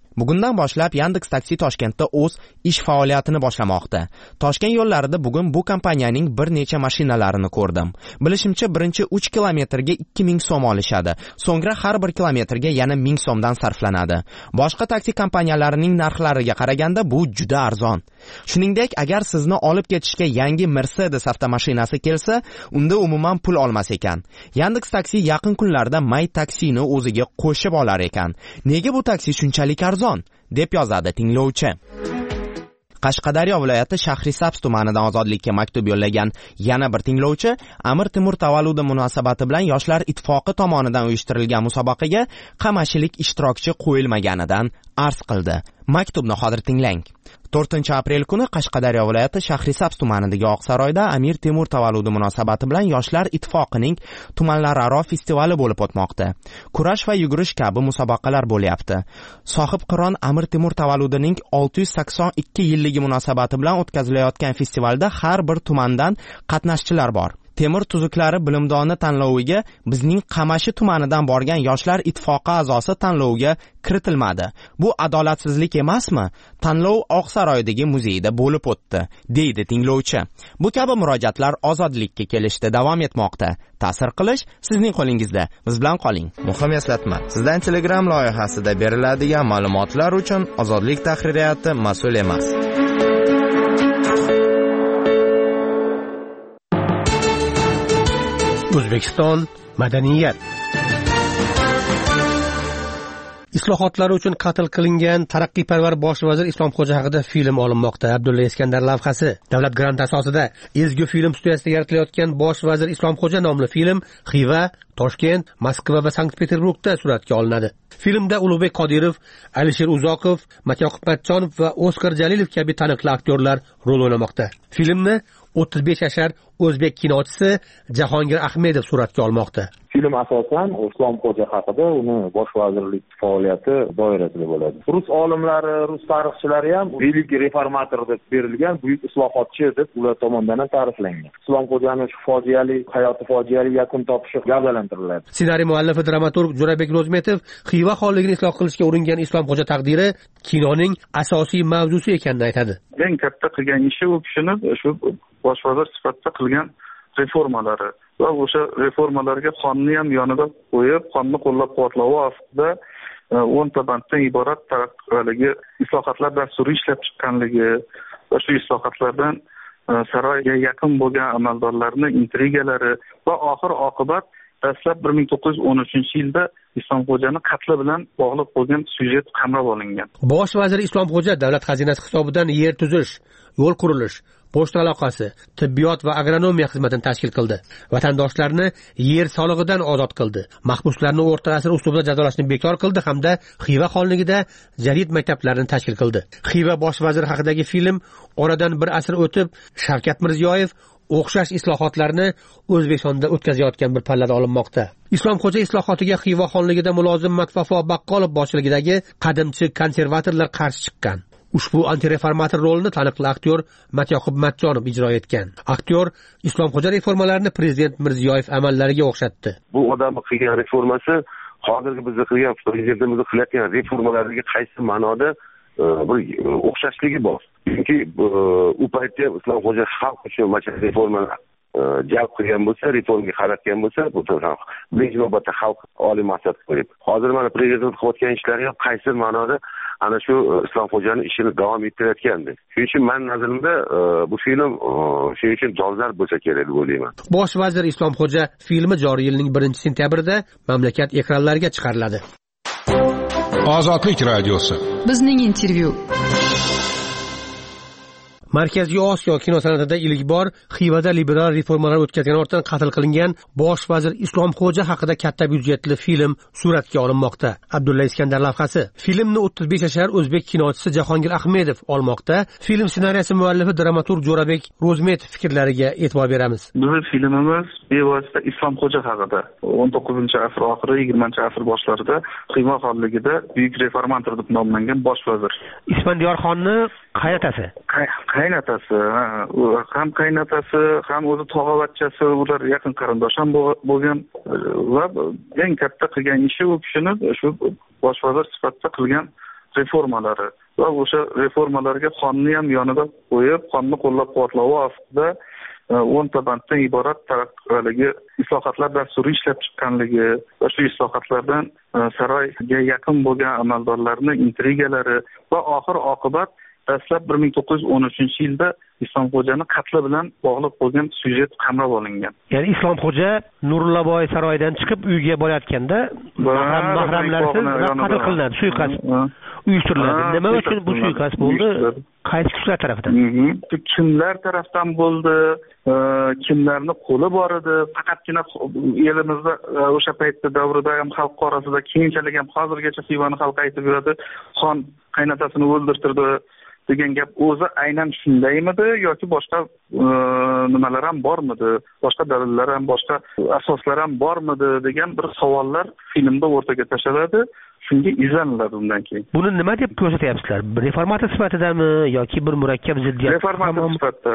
Bugundan boshlab Yandex Taksi Toshkentda o'z ish faoliyatini boshlamoqda. Toshkent yo'llarida bugun bu kompaniyaning bir necha mashinalarini ko'rdim. Bilishimcha, birinchi 3 kilometrga 2000 so'm olishadi. So'ngra har 1 kilometrga yana 1000 so'mdan sarflanadi. Boshqa taksi kompaniyalarining narxlariga qaraganda bu juda arzon. Shuningdek, agar sizni olib ketishga yangi Mercedes avtomashinasi kelsa, unda umuman pul olmas ekan. Yandex Taksi yaqin kunlarda My Taksini o'ziga qo'shib olar ekan. Nega bu taksi shunchalik arzon? deb yozadi tinglovchi. Qashqadaryo viloyati Shahrisabz tumanidan Ozodlikka maktub yo'llagan yana bir tinglovchi Amir Temur tavalludi munosabati bilan Yoshlar ittifoqi tomonidan uyushtirilgan musobaqaga qamashilik ishtirokchi qo'yilmaganidan arz qildi. Maktubni hozir tinglang. 4-aprel kuni Qashqadaryo viloyati Shahrisabz tumanidagi Oqsaroyda Amir Temur tavalludi munosabati bilan Yoshlar ittifoqining tumanlararo festivali bo'lib o'tmoqda. Kurash va yugurish kabi musobaqalar bo'lyapti. Sohib Qiron Amir Temur tavalludining 682 yilligi munosabati bilan o'tkazilayotgan festivalda har bir tumandan qatnashchilar bor. Temur tuzuklari bilimdoni tanloviga bizning Qamashi tumanidan borgan Yoshlar ittifoqi a'zosi tanlovga kiritilmadi. Bu adolatsizlik emasmi? Tanlov Oqsaroydagi muzeyda bo'lib o'tdi, deydi tinglovchi. Bu kabi murojaatlar Ozodlikka kelishda davom etmoqda. Ta'sir qilish sizning qo'lingizda. Biz bilan qoling. Muhim eslatma. Sizdan Telegram loyihasida beriladigan ma'lumotlar uchun Ozodlik tahririyati mas'ul emas. O'zbekiston madaniyat. Islohotlar uchun qatl qilingan taraqqiyparvar bosh vazir Islomxo'ja haqida film olinmoqda. Abdulla Iskandar lavhasi. Davlat granti asosida ezgu film studiyasida yaratilayotgan bosh vazir Islomxo'ja nomli film Xiva, Toshkent, Moskva va Sankt-Peterburgda suratga olinadi. Filmda Ulug'bek Qodirov, Alisher Uzoqov, Matyoqub Matchonov va Oskar Jalilov kabi taniqli aktyorlar rol o'ynamoqda. Filmni 35 yashar o'zbek kinochisi Jahongir Ahmedov suratga olmoqda. Film asosan Islomxo'ja haqida uni bosh vazirlik faoliyati doirasida bo'ladi. Rus olimlari, rus tarixchilari ham veliki reformator deb berilgan, buyuk islohotchi deb ular tomonidan ham ta'riflangan. Islomxo'janing shu fojiali hayoti fojiali yakun topishi gavdalantiriladi. Ssenariy muallifi dramaturg Jo'rabek Ro'zmetov Xiva xonligini isloh qilishga uringan Islomxo'ja taqdiri kinoning asosiy mavzusi ekanini aytadi. Eng katta qilgan ishi u kishini shu bosh vazir sifatida qilgan reformalari va o'sha reformalarga xonni ham yonida qo'yib, xonni qo'llab-quvvatlash ostida 10 banddan iborat haligi islohotlar dasturi ishlab chiqqanligi va shu islohotlardan saroyga yaqin bo'lgan amaldorlarning intrigalari va oxir oqibat dastlab 1913-yilda Islomxo'jani qatli bilan bog'liq bo'lgan syujet qamrab olingan. Bosh vazir Islomxo'ja davlat xazinasi hisobidan yer tuzish, yo'l qurilish, pochta aloqasi, tibbiyot va agronomiya xizmatini tashkil qildi. Vatandoshlarni yer solig'idan ozod qildi. Mahbuslarni o'rta asr uslubida jazolashni bekor qildi hamda Xiva xonligida jadid maktablarini tashkil qildi. Xiva bosh vaziri haqidagi film oradan bir asr o'tib Shavkat Mirziyoyev o'xshash islohotlarni O'zbekistonda o'tkazayotgan bir pallada olinmoqda. Islomxo'ja islohotiga Xiva xonligida mulozim Matfafo Baqqolov boshchiligidagi qadimchi konservatorlar qarshi chiqqan. Ushbu antireformator rolini taniqli aktyor Matyoqub Matchonov ijro etgan. Aktyor Islomxo'ja reformalarini prezident Mirziyoyev amallariga o'xshatdi. Bu odam qilgan reformasi hozirgi biz qilgan prezidentimiz qilayotgan reformalarga qaysi ma'noda bir o'xshashligi bor. Chunki u paytda Islomxo'ja xalq uchun mana reformalar jalb qilgan bo'lsa, reformaga qaratgan bo'lsa, bu birinchi navbatda xalq oliy maqsad qo'yib. Hozir mana prezident qilayotgan ishlari ham qaysi ma'noda ana shu Islomxo'janing ishini davom ettirayotgandi. Shuning uchun men nazarimda bu film shuning uchun dolzarb bo'lsa kerak deb o'ylayman. Bosh vazir Islomxo'ja filmi joriy yilning 1-sentyabrida mamlakat ekranlariga chiqariladi. Ozodlik radiosi. Bizning intervyu. Markaziy Osiyo kino san'atida ilk bor Xivada liberal reformalar o'tkazgan ortidan qatl qilingan bosh vazir Islomxo'ja haqida katta byudjetli film suratga olinmoqda. Abdulla Iskandar lavhasi. Filmni 35 yashar o'zbek kinochisi Jahongir Ahmedov olmoqda. Film ssenariysi muallifi dramaturg Jo'rabek Ro'zmetov fikrlariga e'tibor beramiz. Bizning filmimiz bevosita Islomxo'ja haqida. 19-asr oxiri, 20-asr boshlarida Xiva xonligida buyuk reformator deb nomlangan bosh vazir. Isfandiyorxonni qaynotasi. Ham qaynotasi, ham o'zi tog'avachchasi, ular yaqin qarindosh ham bo'lgan va eng katta qilgan ishi u kishini shu bosh vazir sifatida qilgan reformalari va o'sha reformalarga qonni ham yonida qo'yib, qonni qo'llab-quvvatlovi ostida 10 banddan iborat haligi islohotlar dasturi ishlab chiqqanligi va shu islohotlardan saroyga yaqin bo'lgan amaldorlarning intrigalari va oxir-oqibat dastlab 1913-yilda Islomxo'jani qatli bilan bog'liq bo'lgan syujet qamrab olingan. Ya'ni Islomxo'ja Nurullaboy saroyidan chiqib uyga borayotganda mahramlarsiz qatl qilinadi, suiqasd uyushtiriladi. Nima uchun bu suiqasd bo'ldi? Qaysi kuchlar tomonidan? Kimlar tomonidan bo'ldi? Kimlarning qo'li bor edi? Faqatgina elimizda o'sha paytda davrida ham xalq orasida keyinchalik ham hozirgacha Xivani xalq aytib yuradi, xon qaynotasini o'ldirtirdi degan gap o'zi aynan shundaymidi yoki boshqa nimalar ham bormidi, boshqa dalillar ham, boshqa asoslar ham bormidi degan bir savollar filmda o'rtaga tashlanadi. Shunga izlaniladi undan keyin. Buni nima deb ko'rsatyapsizlar? Reformator sifatidami yoki bir murakkab ziddiyat? Reformator sifatida,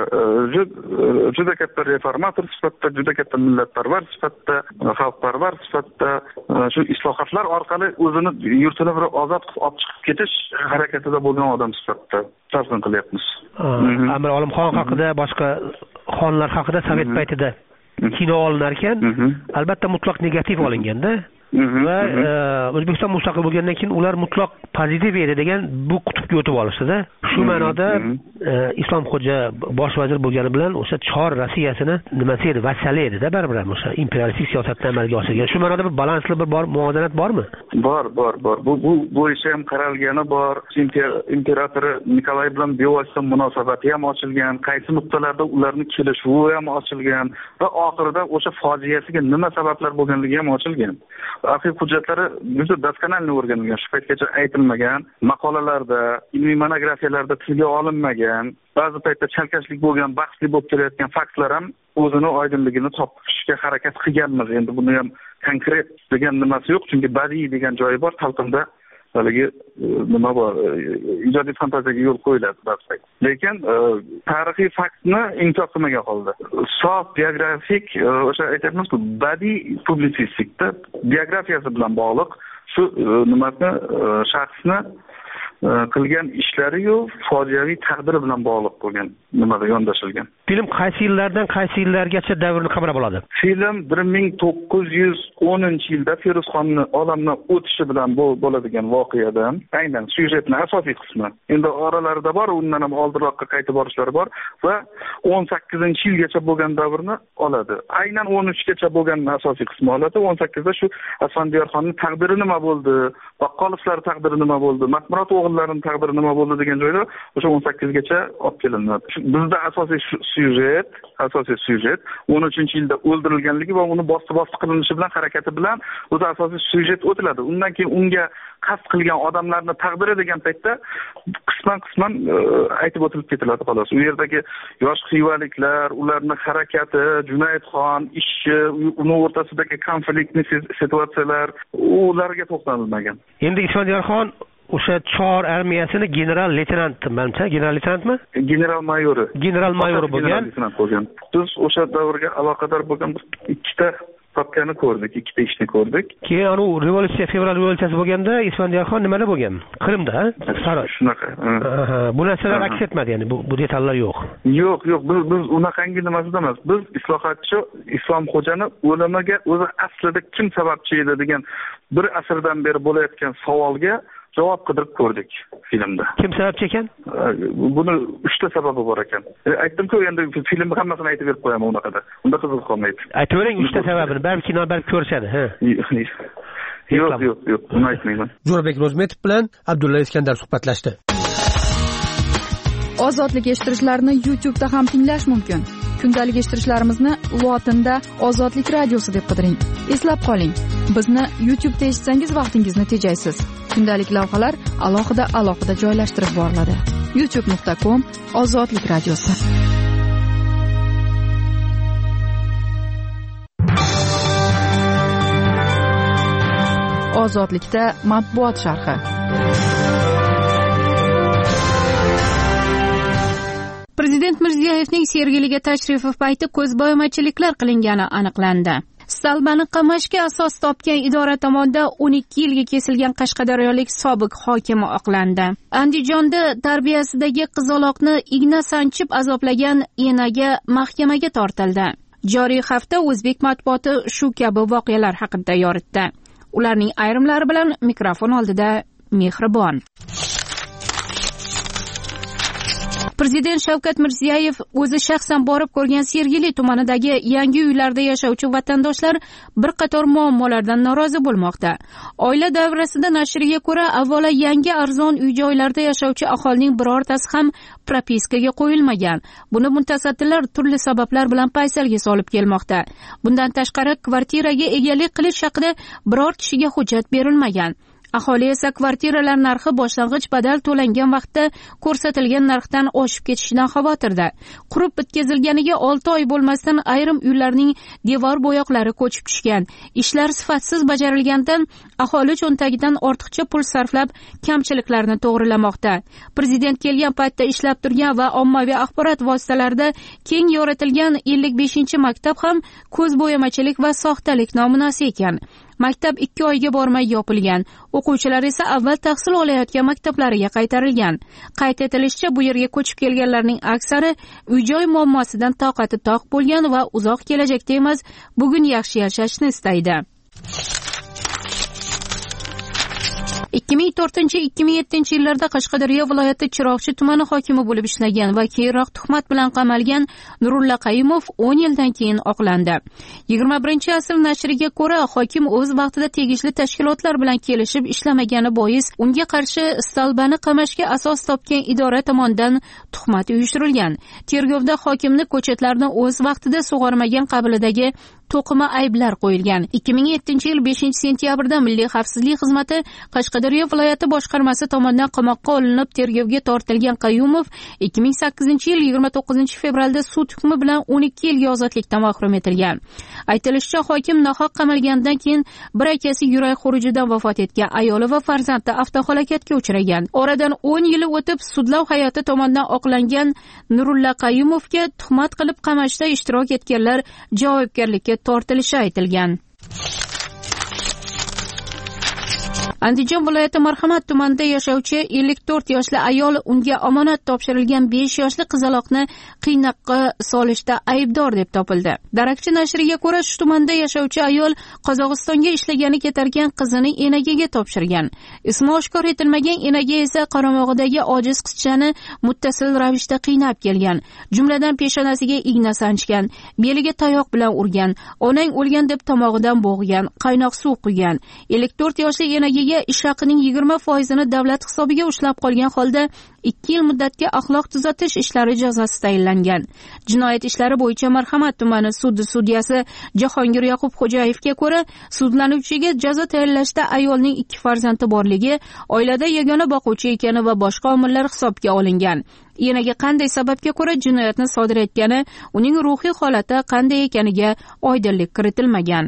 juda katta reformator sifatida, juda katta millatparvar sifatida, xalqparvar sifatida shu islohotlar orqali o'zini yurtini bir ozod qilib olib chiqib ketish harakatida bo'lgan odam sifatida tasavvur qilyapmiz. Amir Olimxon haqida, boshqa xonlar haqida sovet paytida kino olinar ekan, albatta mutlaq negativ olinganda va O'zbekiston mustaqil bo'lgandan keyin ular mutlaq pozitiv edi degan bu qutbga o'tib olishdi-da. Shu ma'noda Islomxo'ja bosh vazir bo'lgani bilan o'sha Chor Rossiyasini nimasi edi, vassali edi-da, baribir ham o'sha imperialistik siyosatni amalga oshirgan. Shu ma'noda bir balansli bir muvozanat bormi? Bor. Bu bo'yicha ham qaralgani bor. Imperator Nikolay bilan bevosita munosabati ham ochilgan, qaysi nuqtalarda ularning kelishuvi ham ochilgan va oxirida o'sha fojiasiga nima sabablar bo'lganligi ham ochilgan. Arxiv hujjatlari juda doskонально o'rganilgan, shu paytgacha aytilmagan, maqolalarda, ilmiy monografiyalarda tilga olinmagan, ba'zi paytda chalkashlik bo'lgan, bahsli bo'lib kelayotgan faktlar ham o'zini oydinligini topishga harakat qilganmiz. Endi buni ham konkret degan nimasi yo'q, chunki badiiy degan joyi bor, talqinda haligi nima bor, ijodiy fantaziyaga yo'l qo'yiladi ba'zi. Lekin tarixiy faktni inkor qilmagan holda sof biografik, o'sha aytamiz-ku, badiiy publitsistikda biografiyasi bilan bog'liq shu nimasini, shaxsni qilgan ishlari-yu fojiaviy taqdiri bilan bog'liq bo'lgan nimada yondashilgan. Film qaysi yillardan qaysi yillargacha davrni qamrab oladi? Film 1910-yilda Feruzxonning olamdan o'tishi bilan bo'ladigan voqeadan, aynan syujetning asosiy qismi. Endi oralarida bor, undan ham oldinroqqa qaytib borishlari bor va 18-yilgacha bo'lgan davrni oladi. Aynan 13gacha bo'lgan asosiy qismi oladi. 18da shu Asfandiyorxonning taqdiri nima bo'ldi, Baqqolovlar taqdiri nima bo'ldi, Matmurod o'g'illarining taqdiri nima bo'ldi degan joyda o'sha 18gacha olib kelinadi. Bizda asosiy syujet 13-yilda o'ldirilganligi va uni bosti qilinishi bilan harakati bilan o'zi asosiy syujet o'tiladi. Undan keyin unga qasd qilgan odamlarning taqdiri degan paytda qisman aytib o'tilib ketiladi xolos. U yerdagi yosh xivaliklar, ularning harakati, Junaydxon ishi, uni o'rtasidagi konfliktli situatsiyalar, ularga to'xtalilmagan. Endi Isfandiyorxon o'sha Chor armiyasini general-leytenantmi, menimcha, general-leytenantmi? General-mayori bo'lgan. Biz o'sha davrga aloqador bo'lgan ikkita papkani ko'rdik, ikkita ishni ko'rdik. Keyin anu fevral revolyutsiyasi bo'lganda Isfandiyorxon nimada bo'lgan? Qrimda, saroy. Shunaqa. Bu narsalar aks etmadi, ya'ni bu detallar yo'q. Yo'q, biz unaqangi nimasida emas. Biz islohotchi Islomxo'jani o'limiga o'zi aslida kim sababchi edi degan bir asrdan beri bo'layotgan savolga javob qidirib ko'rdik filmda. Kim sababchi ekan? Buni 3 ta sababi bor ekan. Aytdim-ku, endi filmni hammasini aytib berib qo'yaman unaqada. Unda qiziq qolmaydi. Aytavering 3 ta sababini, balki kino balki ko'rishadi, ha. Yo'q, buni aytmayman. Jo'rabek Ro'zmetov bilan Abdulla Iskandar suhbatlashdi. Ozodlik eshittirishlarni YouTube'da ham tinglash mumkin. Kundalik eshittirishlarimizni Lotinda Ozodlik radiosi deb qidiring. Eslab qoling, bizni YouTube'da eshitsangiz vaqtingizni tejaysiz. Kundalik lavhalar alohida joylashtirib boriladi. youtube.com/ozodlik radiosi. Ozodlikda matbuot sharhi. Prezident Mirziyoyevning Sergeliga tashrifi payti ko'zbo'yamachiliklar qilingani aniqlandi. Salbani qamashga asos topgan idora tomonidan 12 yilga kesilgan qashqadaryolik sobiq hokim oqlandi. Andijonda tarbiyasidagi qizaloqni igna sanchib azoblagan enaga mahkamaga tortildi. Joriy hafta o'zbek matbuoti shu kabi voqealar haqida yoritdi. Ularning ayrimlari bilan mikrofon oldida Mehribon. Prezident Shavkat Mirziyoyev o'zi shaxsan borib ko'rgan Sergeli tumanidagi yangi uylarda yashovchi vatandoshlar bir qator muammolardan norozi bo'lmoqda. Oila davrasida nashriga ko'ra, avvalo yangi arzon uy-joylarda yashovchi aholining birortasi ham propiskaga qo'yilmagan. Buni mutasaddilar turli sabablar bilan paysalga solib kelmoqda. Bundan tashqari, kvartiraga egalik qilish haqida biror kishiga hujjat berilmagan. Aholi esa kvartiralar narxi boshlang'ich badal to'langan vaqtda ko'rsatilgan narxdan oshib ketishidan xavotirda. Qurib bitkazilganiga 6 oy bo'lmasdan ayrim uylarning devor bo'yoqlari ko'chib tushgan. Ishlar sifatsiz bajarilgandan aholi cho'ntagidan ortiqcha pul sarflab kamchiliklarni to'g'rilamoqda. Prezident kelgan paytda ishlab turgan va ommaviy axborot vositalarida keng yoritilgan 55-maktab ham ko'zbo'yamachilik va soxtalik nomunasi ekan. Maktab 2 oyga bormay yopilgan. O'quvchilar esa avval tahsil olayotgan maktablariga qaytarilgan. Qayd etilishicha, bu yerga ko'chib kelganlarning aksari uy-joy muammosidan toqati toq bo'lgan va uzoq kelajakda emas, bugun yaxshi yashashni istaydi. 2004-2007 yillarda Qashqadaryo viloyati Chiroqchi tumani hokimi bo'lib ishlagan va keyinroq tuhmat bilan qamalgan Nurulla Qayumov 10 yildan keyin oqlandi. 21-asr nashriga ko'ra, hokim o'z vaqtida tegishli tashkilotlar bilan kelishib ishlamagani bois unga qarshi Salbani qamashga asos topgan idora tomonidan tuhmat uyushtirilgan. Tergovda hokimni ko'chatlarni o'z vaqtida sug'ormagan qabilidagi to'qima ayblar qo'yilgan. 2007-yil 5-sentyabrda Milliy xavfsizlik xizmati Qashqadaryo viloyati boshqarmasi tomonidan qamoqqa olinib tergovga tortilgan Qayumov 2008-yil 29-fevralda sud hukmi bilan 12 yilga ozodlikdan mahrum etilgan. Aytilishicha, hokim nohaq qamalgandan keyin bir akasi yurak xurujidan vafot etgan, ayoli va farzandi avtohalokatga uchragan. Oradan 10 yil o'tib sudlov hay'ati tomonidan oqlangan Nurulla Qayumovga tuhmat qilib qamashda ishtirok etganlar javobgarlikka tortilishi aytilgan. Andijon viloyati Marhamat tumanida yashovchi 54 yoshli ayol unga omonat topshirilgan 5 yoshli qizaloqni qiynoqqa solishda aybdor deb topildi. Darakchi nashriga ko'ra, shu tumanda yashovchi ayol Qozog'istonga ishlagani ketargan qizini enagiga topshirgan. Ismi oshkor etilmagan enaga esa qaramog'idagi ojiz qizchani muttasil ravishda qiynab kelgan. Jumladan peshonasiga igna sanchgan, beliga tayoq bilan urgan, onang o'lgan deb tomog'idan bo'g'gan, qaynoq suv quygan. 54 yoshli enagiga ish haqining 20% davlat hisobiga ushlab qolgan holda 2 yil muddatga axloq tuzatish ishlari jazosi tayinlangan. Jinoyat ishlari bo'yicha Marhamat tumani sudi sudyasi Jahongir Yoqubxo'jayevga ko'ra, sudlanuvchiga jazo tayinlashda ayolning 2 farzandi borligi, oilada yagona boquvchi ekani va boshqa omillar hisobga olingan. Enaga qanday sababga ko'ra jinoyatni sodir etgani, uning ruhiy holati qanday ekaniga oydinlik kiritilmagan.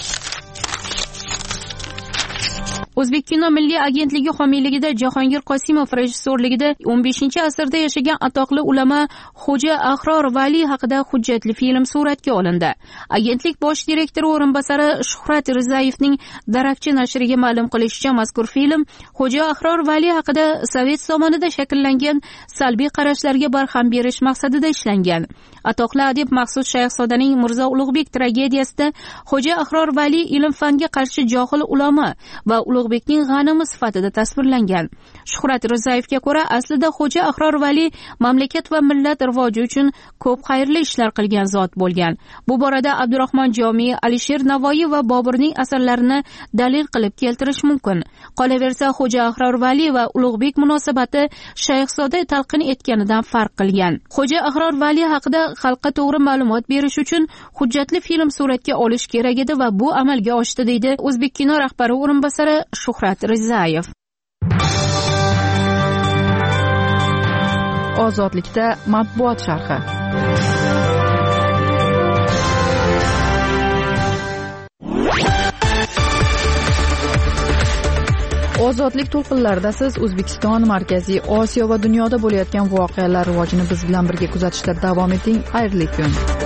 O'zbek kino milliy agentligi homiyligida Jahongir Qosimov rejissyorligida 15-asrda yashagan atoqli ulamo Xo'ja Ahror Vali haqida hujjatli film suratga olindi. Agentlik bosh direktori o'rinbosari Shuhrat Rizayevning Darakchi nashriga ma'lum qilishicha, mazkur film Xo'ja Ahror Vali haqida sovet zamonida shakllangan salbiy qarashlarga barham berish maqsadida ishlangan. Atoqli adib Maqsud Shayxzodaning Mirzo Ulug'bek tragediyasida Xo'ja Ahror Vali ilm-fanga qarshi johil ulamo va Ulug'bekning g'animi sifatida tasvirlangan. Shuhrat Rizayevga ko'ra, aslida Xo'ja Ahror Vali mamlakat va millat rivoji uchun ko'p xayrli ishlar qilgan zot bo'lgan. Bu borada Abdurahmon Jomiy, Alisher Navoiy va Boburning asarlarini dalil qilib keltirish mumkin. Qolaversa, Xo'ja Ahror Vali va Ulug'bek munosabati Shayxzoda talqin etganidan farq qilgan. Xo'ja Ahror Vali haqida xalqqa to'g'ri ma'lumot berish uchun hujjatli film suratga olish kerak edi va bu amalga oshdi, deydi O'zbek kino rahbari o'rinbosari Shuhrat Rizayev. Ozodlikda matbuot sharhi. Ozodlik to'lqinlarida siz O'zbekiston, Markaziy Osiyo va dunyoda bo'layotgan voqealar rivojini biz bilan birga kuzatishda davom eting. Xayrli kun.